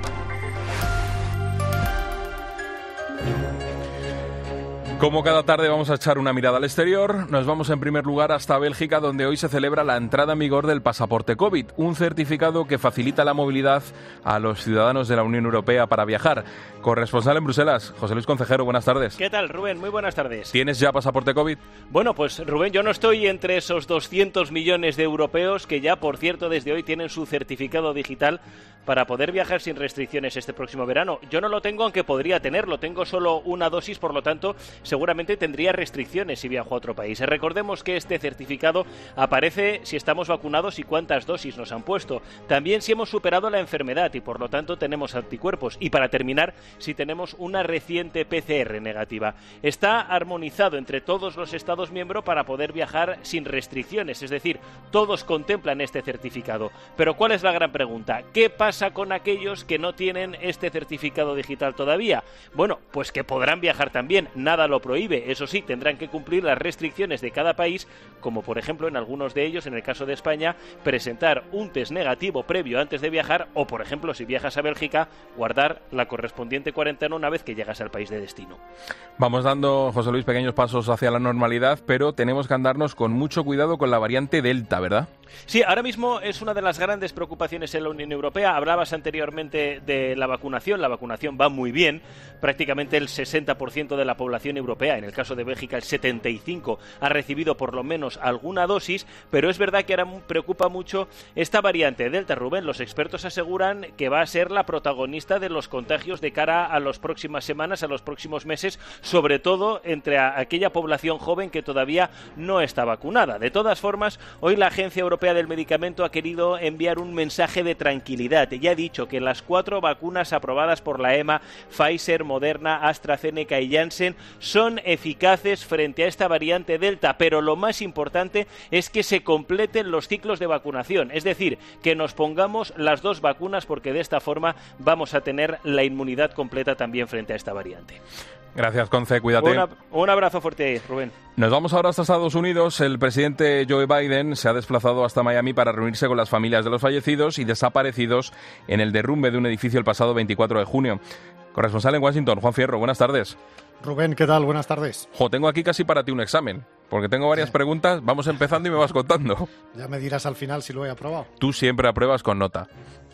Como cada tarde vamos a echar una mirada al exterior, nos vamos en primer lugar hasta Bélgica, donde hoy se celebra la entrada en vigor del pasaporte COVID, un certificado que facilita la movilidad a los ciudadanos de la Unión Europea para viajar. Corresponsal en Bruselas, José Luis Concejero, buenas tardes. ¿Qué tal, Rubén? Muy buenas tardes. ¿Tienes ya pasaporte COVID? Bueno, pues Rubén, yo no estoy entre esos 200 millones de europeos que ya, por cierto, desde hoy tienen su certificado digital para poder viajar sin restricciones este próximo verano. Yo no lo tengo, aunque podría tenerlo. Tengo solo una dosis, por lo tanto, seguramente tendría restricciones si viajo a otro país. Recordemos que este certificado aparece si estamos vacunados y cuántas dosis nos han puesto. También si hemos superado la enfermedad y, por lo tanto, tenemos anticuerpos. Y para terminar, si tenemos una reciente PCR negativa. Está armonizado entre todos los Estados miembros para poder viajar sin restricciones. Es decir, todos contemplan este certificado. Pero ¿cuál es la gran pregunta? ¿Qué pasa con aquellos que no tienen este certificado digital todavía? Bueno, pues que podrán viajar también, nada lo prohíbe. Eso sí, tendrán que cumplir las restricciones de cada país, como por ejemplo en algunos de ellos, en el caso de España, presentar un test negativo previo antes de viajar, o por ejemplo, si viajas a Bélgica, guardar la correspondiente cuarentena una vez que llegas al país de destino. Vamos dando, José Luis, pequeños pasos hacia la normalidad, pero tenemos que andarnos con mucho cuidado con la variante Delta, ¿verdad? Sí, ahora mismo es una de las grandes preocupaciones en la Unión Europea. Hablabas anteriormente de la vacunación va muy bien, prácticamente el 60% de la población europea, en el caso de Bélgica el 75%, ha recibido por lo menos alguna dosis, pero es verdad que ahora preocupa mucho esta variante Delta, Rubén. Los expertos aseguran que va a ser la protagonista de los contagios de cara a las próximas semanas, a los próximos meses, sobre todo entre aquella población joven que todavía no está vacunada. De todas formas, hoy la Agencia Europea del Medicamento ha querido enviar un mensaje de tranquilidad. Ya ha dicho que las 4 vacunas aprobadas por la EMA, Pfizer, Moderna, AstraZeneca y Janssen, son eficaces frente a esta variante Delta, pero lo más importante es que se completen los ciclos de vacunación, es decir, que nos pongamos las 2 vacunas, porque de esta forma vamos a tener la inmunidad completa también frente a esta variante. Gracias, Conce, cuídate. Un abrazo fuerte, Rubén. Nos vamos ahora hasta Estados Unidos. El presidente Joe Biden se ha desplazado hasta Miami para reunirse con las familias de los fallecidos y desaparecidos en el derrumbe de un edificio el pasado 24 de junio. Corresponsal en Washington, Juan Fierro, buenas tardes. Rubén, ¿qué tal? Buenas tardes. Tengo aquí casi para ti un examen, porque tengo varias preguntas. Vamos empezando y me vas contando. Ya me dirás al final si lo he aprobado. Tú siempre apruebas con nota.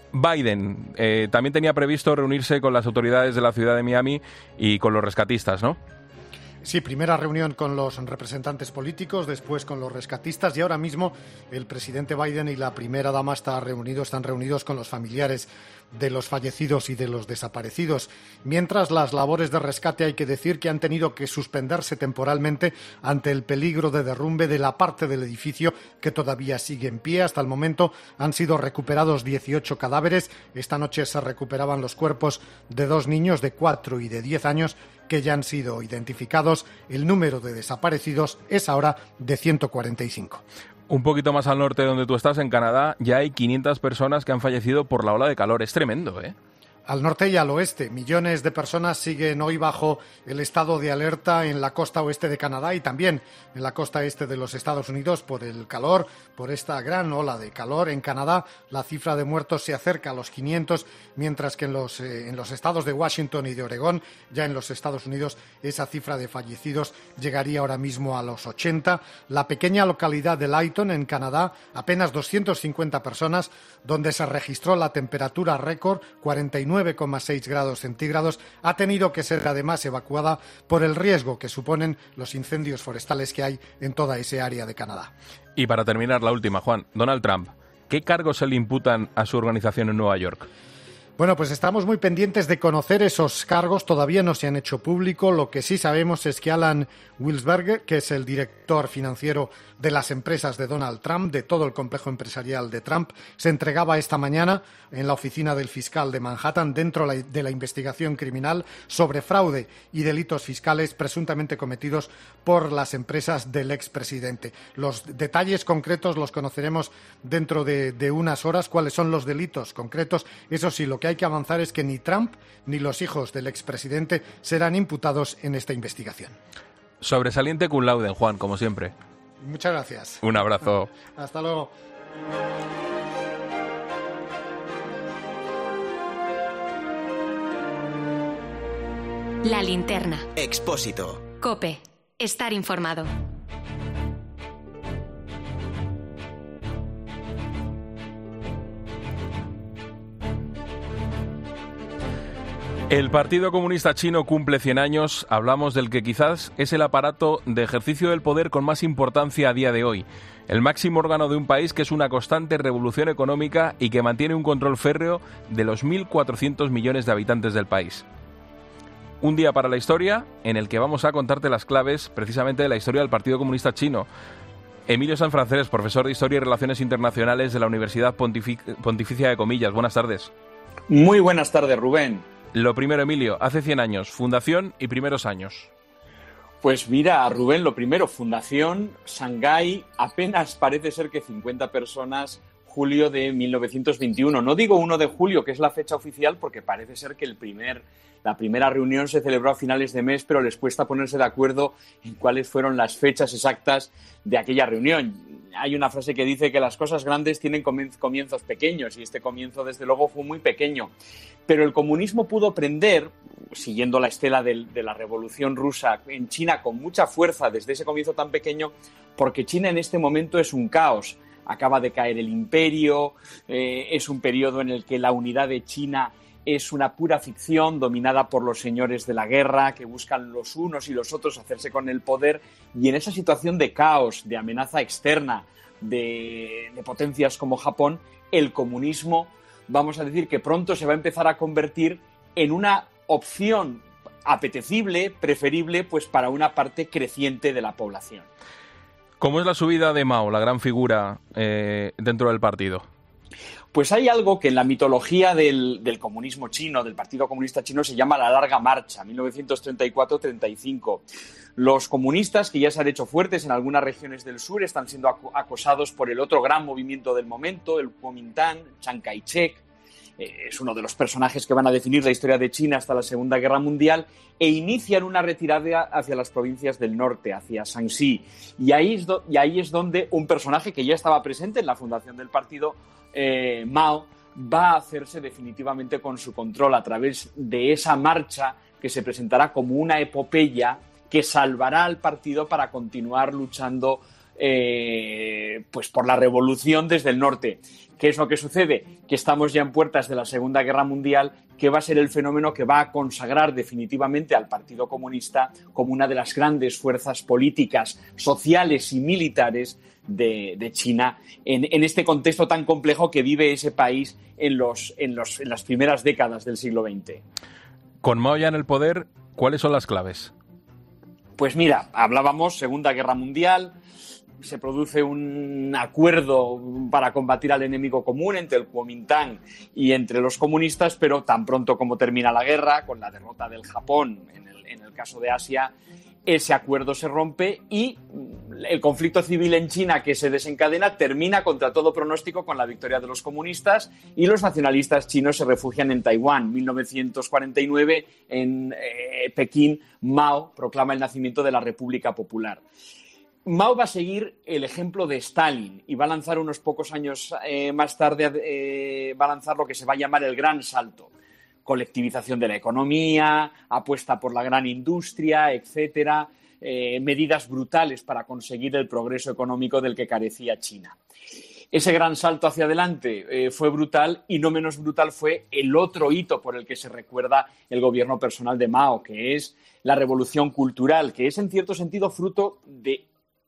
Biden también tenía previsto reunirse con las autoridades de la ciudad de Miami y con los rescatistas, ¿no? Sí, primera reunión con los representantes políticos, después con los rescatistas, y ahora mismo el presidente Biden y la primera dama están reunidos con los familiares de los fallecidos y de los desaparecidos. Mientras, las labores de rescate hay que decir que han tenido que suspenderse temporalmente ante el peligro de derrumbe de la parte del edificio que todavía sigue en pie. Hasta el momento han sido recuperados 18 cadáveres. Esta noche se recuperaban los cuerpos de 2 niños de 4 y de 10 años que ya han sido identificados. El número de desaparecidos es ahora de 145. Un poquito más al norte de donde tú estás, en Canadá, ya hay 500 personas que han fallecido por la ola de calor. Es tremendo, ¿eh? Al norte y al oeste, millones de personas siguen hoy bajo el estado de alerta en la costa oeste de Canadá y también en la costa este de los Estados Unidos por el calor, por esta gran ola de calor. En Canadá la cifra de muertos se acerca a los 500, mientras que en los estados de Washington y de Oregón, ya en los Estados Unidos, esa cifra de fallecidos llegaría ahora mismo a los 80. La pequeña localidad de Layton, en Canadá, apenas 250 personas, donde se registró la temperatura récord, 49,6 grados centígrados, ha tenido que ser además evacuada por el riesgo que suponen los incendios forestales que hay en toda ese área de Canadá. Y para terminar, la última, Juan, Donald Trump, ¿qué cargos se le imputan a su organización en Nueva York? Bueno, pues estamos muy pendientes de conocer esos cargos, todavía no se han hecho público. Lo que sí sabemos es que Alan Wilsberger, que es el director financiero de las empresas de Donald Trump, de todo el complejo empresarial de Trump, se entregaba esta mañana en la oficina del fiscal de Manhattan dentro de la investigación criminal sobre fraude y delitos fiscales presuntamente cometidos por las empresas del expresidente. Los detalles concretos los conoceremos dentro de unas horas, cuáles son los delitos concretos. Eso sí, lo que hay que avanzar es que ni Trump ni los hijos del expresidente serán imputados en esta investigación. Sobresaliente cum laude, Juan, como siempre. Muchas gracias. Un abrazo. Hasta luego. La linterna. Expósito. COPE. Estar informado. El Partido Comunista Chino cumple 100 años. Hablamos del que quizás es el aparato de ejercicio del poder con más importancia a día de hoy. El máximo órgano de un país que es una constante revolución económica y que mantiene un control férreo de los 1.400 millones de habitantes del país. Un día para la historia en el que vamos a contarte las claves precisamente de la historia del Partido Comunista Chino. Emilio Sanfrancés, profesor de Historia y Relaciones Internacionales de la Universidad Pontificia de Comillas. Buenas tardes. Muy buenas tardes, Rubén. Lo primero, Emilio, hace 100 años, fundación y primeros años. Pues mira, Rubén, lo primero, fundación, Shanghái, apenas parece ser que 50 personas, julio de 1921. No digo 1 de julio, que es la fecha oficial, porque parece ser que la primera reunión se celebró a finales de mes, pero les cuesta ponerse de acuerdo en cuáles fueron las fechas exactas de aquella reunión. Hay una frase que dice que las cosas grandes tienen comienzos pequeños, y este comienzo, desde luego, fue muy pequeño. Pero el comunismo pudo prender, siguiendo la estela de la Revolución Rusa, en China con mucha fuerza desde ese comienzo tan pequeño, porque China en este momento es un caos. Acaba de caer el imperio, es un periodo en el que la unidad de China es una pura ficción dominada por los señores de la guerra que buscan los unos y los otros hacerse con el poder, y en esa situación de caos, de amenaza externa de potencias como Japón, el comunismo, vamos a decir que pronto se va a empezar a convertir en una opción apetecible, preferible, pues para una parte creciente de la población. ¿Cómo es la subida de Mao, la gran figura dentro del partido? Pues hay algo que en la mitología del comunismo chino, del Partido Comunista Chino, se llama la Larga Marcha, 1934-35. Los comunistas, que ya se han hecho fuertes en algunas regiones del sur, están siendo acosados por el otro gran movimiento del momento, el Kuomintang, Chiang Kai-shek. Es uno de los personajes que van a definir la historia de China hasta la Segunda Guerra Mundial, e inician una retirada hacia las provincias del norte, hacia Shanxi. Y ahí es donde un personaje que ya estaba presente en la fundación del partido, Mao, va a hacerse definitivamente con su control a través de esa marcha que se presentará como una epopeya que salvará al partido para continuar luchando pues por la revolución desde el norte. ¿Qué es lo que sucede? Que estamos ya en puertas de la Segunda Guerra Mundial, que va a ser el fenómeno que va a consagrar definitivamente al Partido Comunista como una de las grandes fuerzas políticas, sociales y militares de China en este contexto tan complejo que vive ese país en las primeras décadas del siglo XX. Con Mao ya en el poder, ¿cuáles son las claves? Pues mira, hablábamos Segunda Guerra Mundial, se produce un acuerdo para combatir al enemigo común entre el Kuomintang y entre los comunistas, pero tan pronto como termina la guerra, con la derrota del Japón en el caso de Asia, ese acuerdo se rompe y el conflicto civil en China que se desencadena termina contra todo pronóstico con la victoria de los comunistas, y los nacionalistas chinos se refugian en Taiwán. 1949, en Pekín, Mao proclama el nacimiento de la República Popular. Mao va a seguir el ejemplo de Stalin y va a lanzar unos pocos años más tarde va a lanzar lo que se va a llamar el Gran Salto. Colectivización de la economía, apuesta por la gran industria, etcétera, medidas brutales para conseguir el progreso económico del que carecía China. Ese gran salto hacia adelante fue brutal, y no menos brutal fue el otro hito por el que se recuerda el gobierno personal de Mao, que es la revolución cultural, que es en cierto sentido fruto de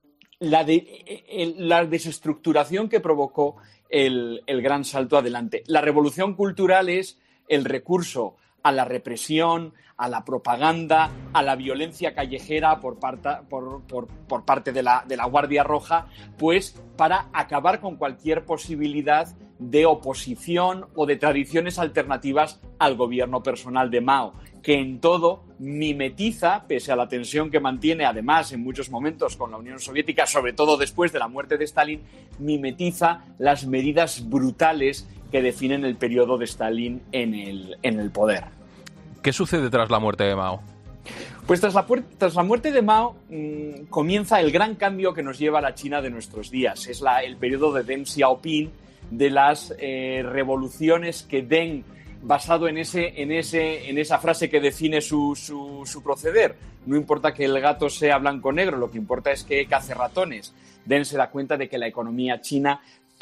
la desestructuración que provocó el gran salto adelante. La revolución cultural es el recurso a la represión, a la propaganda, a la violencia callejera por parte de la Guardia Roja, pues para acabar con cualquier posibilidad de oposición o de tradiciones alternativas al gobierno personal de Mao, que en todo mimetiza, pese a la tensión que mantiene además en muchos momentos con la Unión Soviética, sobre todo después de la muerte de Stalin, mimetiza las medidas brutales que definen el periodo de Stalin en el poder. ¿Qué sucede tras la muerte de Mao? Pues tras la muerte de Mao comienza el gran cambio que nos lleva a la China de nuestros días. Es el periodo de Deng Xiaoping, de las revoluciones que Deng, basado en esa frase que define su proceder. No importa que el gato sea blanco o negro, lo que importa es que cace ratones. Deng se da cuenta de que la economía china,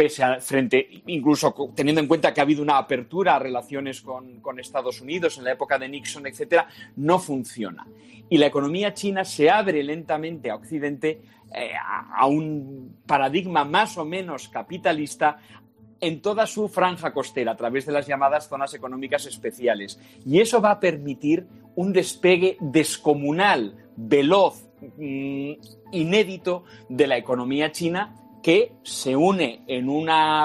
incluso teniendo en cuenta que ha habido una apertura a relaciones con Estados Unidos en la época de Nixon, etcétera, no funciona. Y la economía china se abre lentamente a Occidente, a un paradigma más o menos capitalista en toda su franja costera, a través de las llamadas zonas económicas especiales. Y eso va a permitir un despegue descomunal, veloz, inédito de la economía china, que se une en una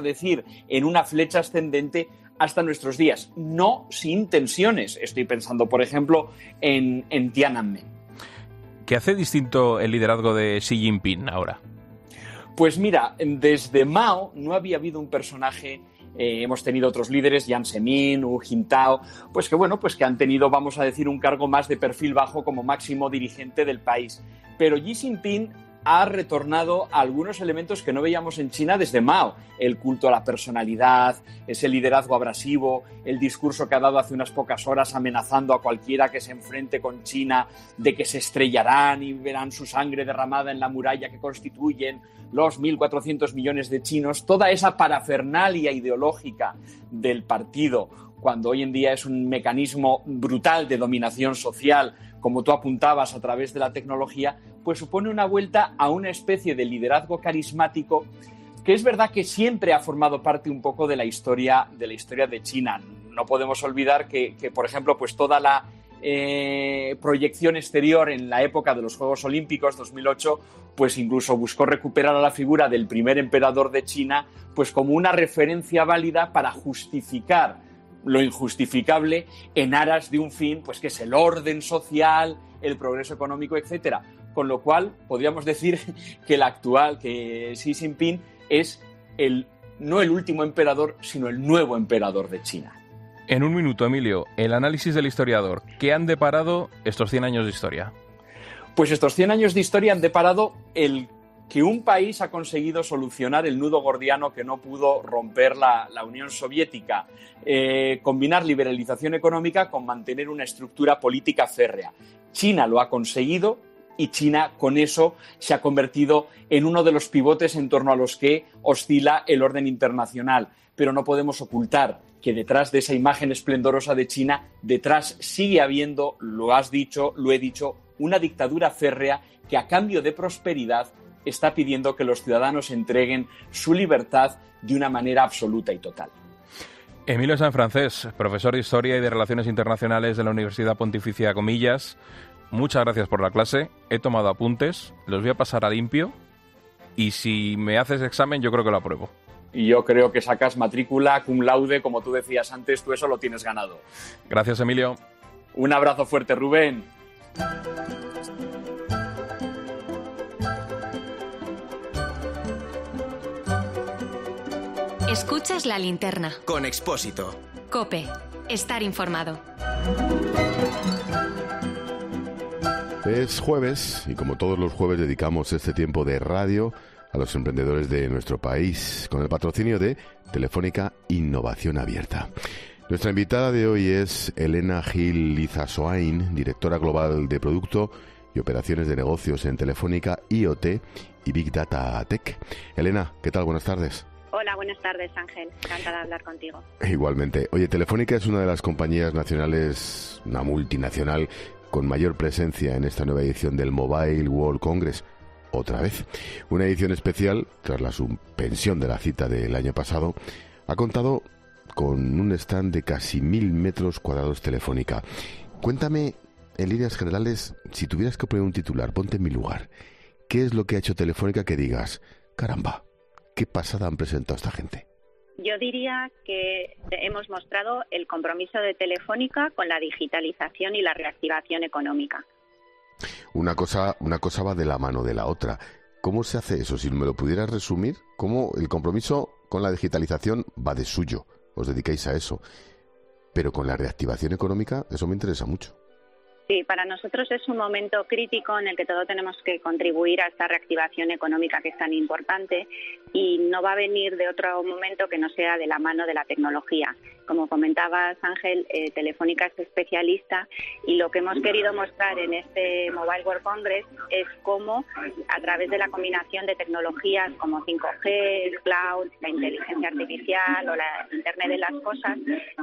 flecha ascendente hasta nuestros días, no sin tensiones. Estoy pensando, por ejemplo, en Tiananmen. ¿Qué hace distinto el liderazgo de Xi Jinping ahora? Pues mira, desde Mao no había habido un personaje, hemos tenido otros líderes, Jiang Zemin, Hu Jintao, pues que han tenido, vamos a decir, un cargo más de perfil bajo como máximo dirigente del país. Pero Xi Jinping ha retornado a algunos elementos que no veíamos en China desde Mao. El culto a la personalidad, ese liderazgo abrasivo, el discurso que ha dado hace unas pocas horas amenazando a cualquiera que se enfrente con China de que se estrellarán y verán su sangre derramada en la muralla que constituyen los 1.400 millones de chinos. Toda esa parafernalia ideológica del partido, cuando hoy en día es un mecanismo brutal de dominación social, como tú apuntabas, a través de la tecnología, pues supone una vuelta a una especie de liderazgo carismático que es verdad que siempre ha formado parte un poco de la historia de China. No podemos olvidar que por ejemplo, pues toda la proyección exterior en la época de los Juegos Olímpicos 2008, pues incluso buscó recuperar a la figura del primer emperador de China, pues como una referencia válida para justificar lo injustificable en aras de un fin, pues que es el orden social, el progreso económico, etcétera. Con lo cual, podríamos decir que Xi Jinping es no el último emperador, sino el nuevo emperador de China. En un minuto, Emilio, el análisis del historiador. ¿Qué han deparado estos 100 años de historia? Pues estos 100 años de historia han deparado que un país ha conseguido solucionar el nudo gordiano que no pudo romper la Unión Soviética, combinar liberalización económica con mantener una estructura política férrea. China lo ha conseguido y China con eso se ha convertido en uno de los pivotes en torno a los que oscila el orden internacional. Pero no podemos ocultar que detrás de esa imagen esplendorosa de China, detrás sigue habiendo, lo has dicho, lo he dicho, una dictadura férrea que a cambio de prosperidad está pidiendo que los ciudadanos entreguen su libertad de una manera absoluta y total. Emilio Sanfrancés, profesor de Historia y de Relaciones Internacionales de la Universidad Pontificia Comillas, muchas gracias por la clase. He tomado apuntes, los voy a pasar a limpio y si me haces examen yo creo que lo apruebo. Y yo creo que sacas matrícula cum laude, como tú decías antes, tú eso lo tienes ganado. Gracias, Emilio. Un abrazo fuerte, Rubén. Escuchas La Linterna. Con Expósito. COPE. Estar informado. Es jueves y como todos los jueves dedicamos este tiempo de radio a los emprendedores de nuestro país con el patrocinio de Telefónica Innovación Abierta. Nuestra invitada de hoy es Elena Gil Lizasoain, directora global de Producto y Operaciones de Negocios en Telefónica IoT y Big Data Tech. Elena, ¿qué tal? Buenas tardes. Hola, buenas tardes, Ángel. Encantada de hablar contigo. Igualmente. Oye, Telefónica es una de las compañías nacionales, una multinacional, con mayor presencia en esta nueva edición del Mobile World Congress. Otra vez. Una edición especial, tras la suspensión de la cita del año pasado, ha contado con un stand de casi 1.000 metros cuadrados Telefónica. Cuéntame, en líneas generales, si tuvieras que poner un titular, ponte en mi lugar. ¿Qué es lo que ha hecho Telefónica que digas, caramba, qué pasada han presentado esta gente? Yo diría que hemos mostrado el compromiso de Telefónica con la digitalización y la reactivación económica. Una cosa va de la mano de la otra. ¿Cómo se hace eso? Si me lo pudieras resumir, ¿cómo el compromiso con la digitalización va de suyo? Os dedicáis a eso. Pero con la reactivación económica, eso me interesa mucho. Sí, para nosotros es un momento crítico en el que todos tenemos que contribuir a esta reactivación económica que es tan importante y no va a venir de otro momento que no sea de la mano de la tecnología. Como comentabas, Ángel, Telefónica es especialista y lo que hemos querido mostrar en este Mobile World Congress es cómo, a través de la combinación de tecnologías como 5G, el cloud, la inteligencia artificial o la Internet de las cosas,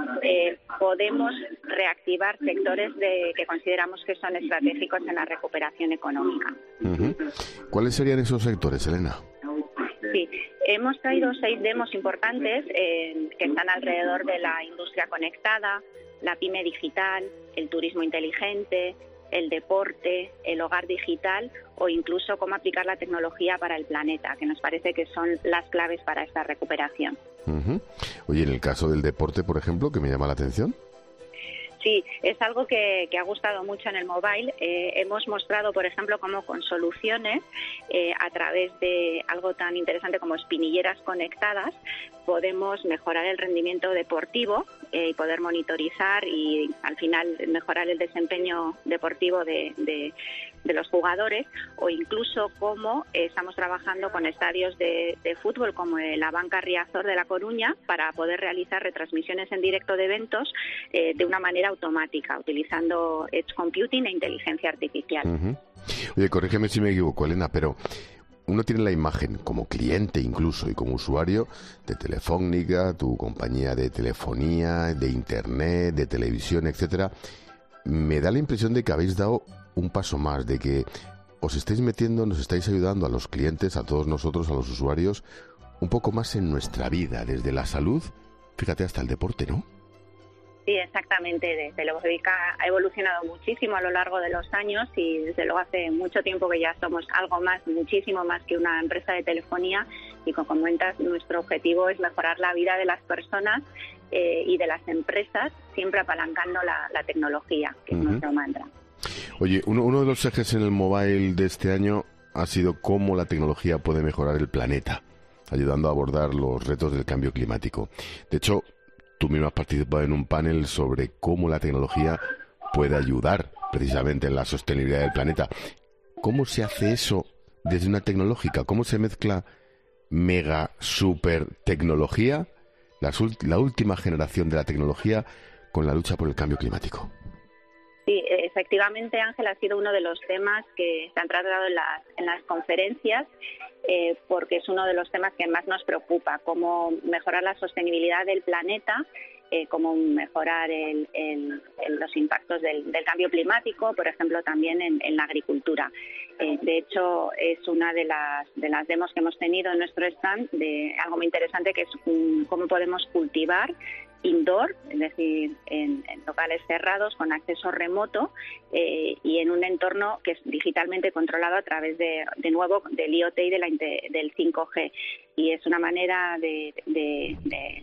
podemos reactivar sectores que consideramos que son estratégicos en la recuperación económica. Uh-huh. ¿Cuáles serían esos sectores, Elena? Sí, hemos traído 6 demos importantes que están alrededor de la industria conectada, la pyme digital, el turismo inteligente, el deporte, el hogar digital o incluso cómo aplicar la tecnología para el planeta, que nos parece que son las claves para esta recuperación. Uh-huh. Oye, en el caso del deporte, por ejemplo, que me llama la atención. Sí, es algo que ha gustado mucho en el mobile. Hemos mostrado, por ejemplo, cómo con soluciones, a través de algo tan interesante como espinilleras conectadas, podemos mejorar el rendimiento deportivo y poder monitorizar y, al final, mejorar el desempeño deportivo de los jugadores, o incluso cómo estamos trabajando con estadios de fútbol como la Banca Riazor de La Coruña para poder realizar retransmisiones en directo de eventos de una manera automática, utilizando edge computing e inteligencia artificial. Uh-huh. Oye, corrígeme si me equivoco, Elena, pero uno tiene la imagen como cliente incluso y como usuario de Telefónica, tu compañía de telefonía, de internet, de televisión, etcétera. Me da la impresión de que habéis dado un paso más, de que os estáis metiendo, nos estáis ayudando a los clientes, a todos nosotros, a los usuarios, un poco más en nuestra vida, desde la salud, fíjate, hasta el deporte, ¿no? Sí, exactamente. Telefónica ha evolucionado muchísimo a lo largo de los años y desde luego hace mucho tiempo que ya somos algo más, muchísimo más que una empresa de telefonía, y como comentas, nuestro objetivo es mejorar la vida de las personas y de las empresas, siempre apalancando la tecnología, que es nuestro mantra. Oye, uno de los ejes en el mobile de este año ha sido cómo la tecnología puede mejorar el planeta, ayudando a abordar los retos del cambio climático. De hecho, tú mismo has participado en un panel sobre cómo la tecnología puede ayudar precisamente en la sostenibilidad del planeta. ¿Cómo se hace eso desde una tecnológica? ¿Cómo se mezcla mega super tecnología, la última generación de la tecnología, con la lucha por el cambio climático? Sí, efectivamente, Ángel, ha sido uno de los temas que se han tratado en las conferencias, porque es uno de los temas que más nos preocupa, cómo mejorar la sostenibilidad del planeta, cómo mejorar los impactos del cambio climático, por ejemplo, también en la agricultura. De hecho, es una de las demos que hemos tenido en nuestro stand de algo muy interesante, que es cómo podemos cultivar indoor, es decir, en locales cerrados con acceso remoto y en un entorno que es digitalmente controlado a través de nuevo del IoT y del 5G. Y es una manera de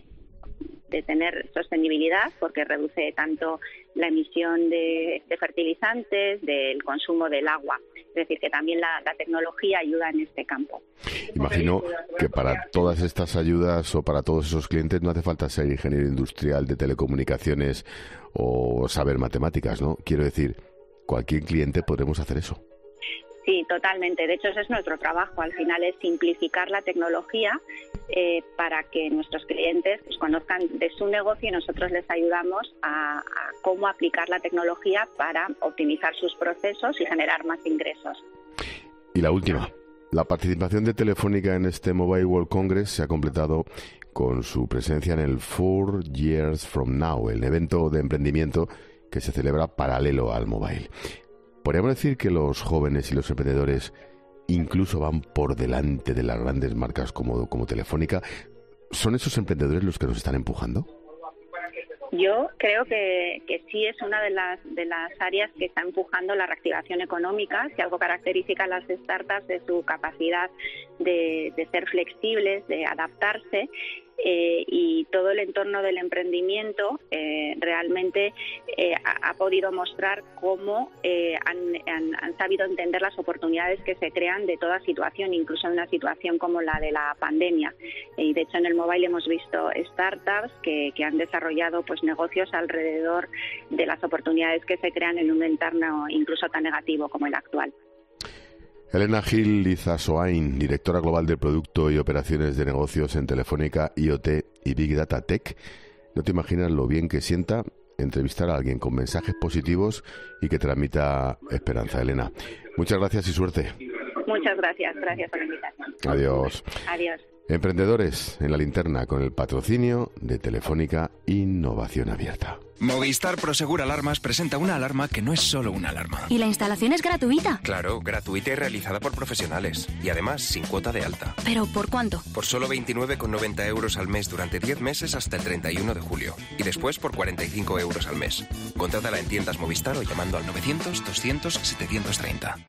tener sostenibilidad, porque reduce tanto la emisión de fertilizantes, del consumo del agua. Es decir, que también la tecnología ayuda en este campo. Imagino que para todas estas ayudas o para todos esos clientes no hace falta ser ingeniero industrial de telecomunicaciones o saber matemáticas, ¿no? Quiero decir, cualquier cliente podremos hacer eso. Sí, totalmente. De hecho, ese es nuestro trabajo. Al final es simplificar la tecnología para que nuestros clientes conozcan de su negocio y nosotros les ayudamos a cómo aplicar la tecnología para optimizar sus procesos y generar más ingresos. Y la última, la participación de Telefónica en este Mobile World Congress se ha completado con su presencia en el 4 Years From Now, el evento de emprendimiento que se celebra paralelo al mobile. ¿Podríamos decir que los jóvenes y los emprendedores incluso van por delante de las grandes marcas como Telefónica? ¿Son esos emprendedores los que nos están empujando? Yo creo que sí es una de las áreas que está empujando la reactivación económica. Si algo caracteriza a las startups es su capacidad de ser flexibles, de adaptarse. y todo el entorno del emprendimiento realmente ha podido mostrar cómo han sabido entender las oportunidades que se crean de toda situación, incluso en una situación como la de la pandemia. Y de hecho en el mobile hemos visto startups que han desarrollado pues negocios alrededor de las oportunidades que se crean en un entorno incluso tan negativo como el actual. Elena Gil Lizasoain, directora global de Producto y Operaciones de Negocios en Telefónica, IoT y Big Data Tech. No te imaginas lo bien que sienta entrevistar a alguien con mensajes positivos y que transmita esperanza. Elena, muchas gracias y suerte. Muchas gracias por la invitación. Adiós. Adiós. Emprendedores en la linterna con el patrocinio de Telefónica Innovación Abierta. Movistar Prosegur Alarmas presenta una alarma que no es solo una alarma. ¿Y la instalación es gratuita? Claro, gratuita y realizada por profesionales. Y además sin cuota de alta. ¿Pero por cuánto? Por solo 29,90 euros al mes durante 10 meses hasta el 31 de julio. Y después por 45 euros al mes. Contrátala en tiendas Movistar o llamando al 900 200 730.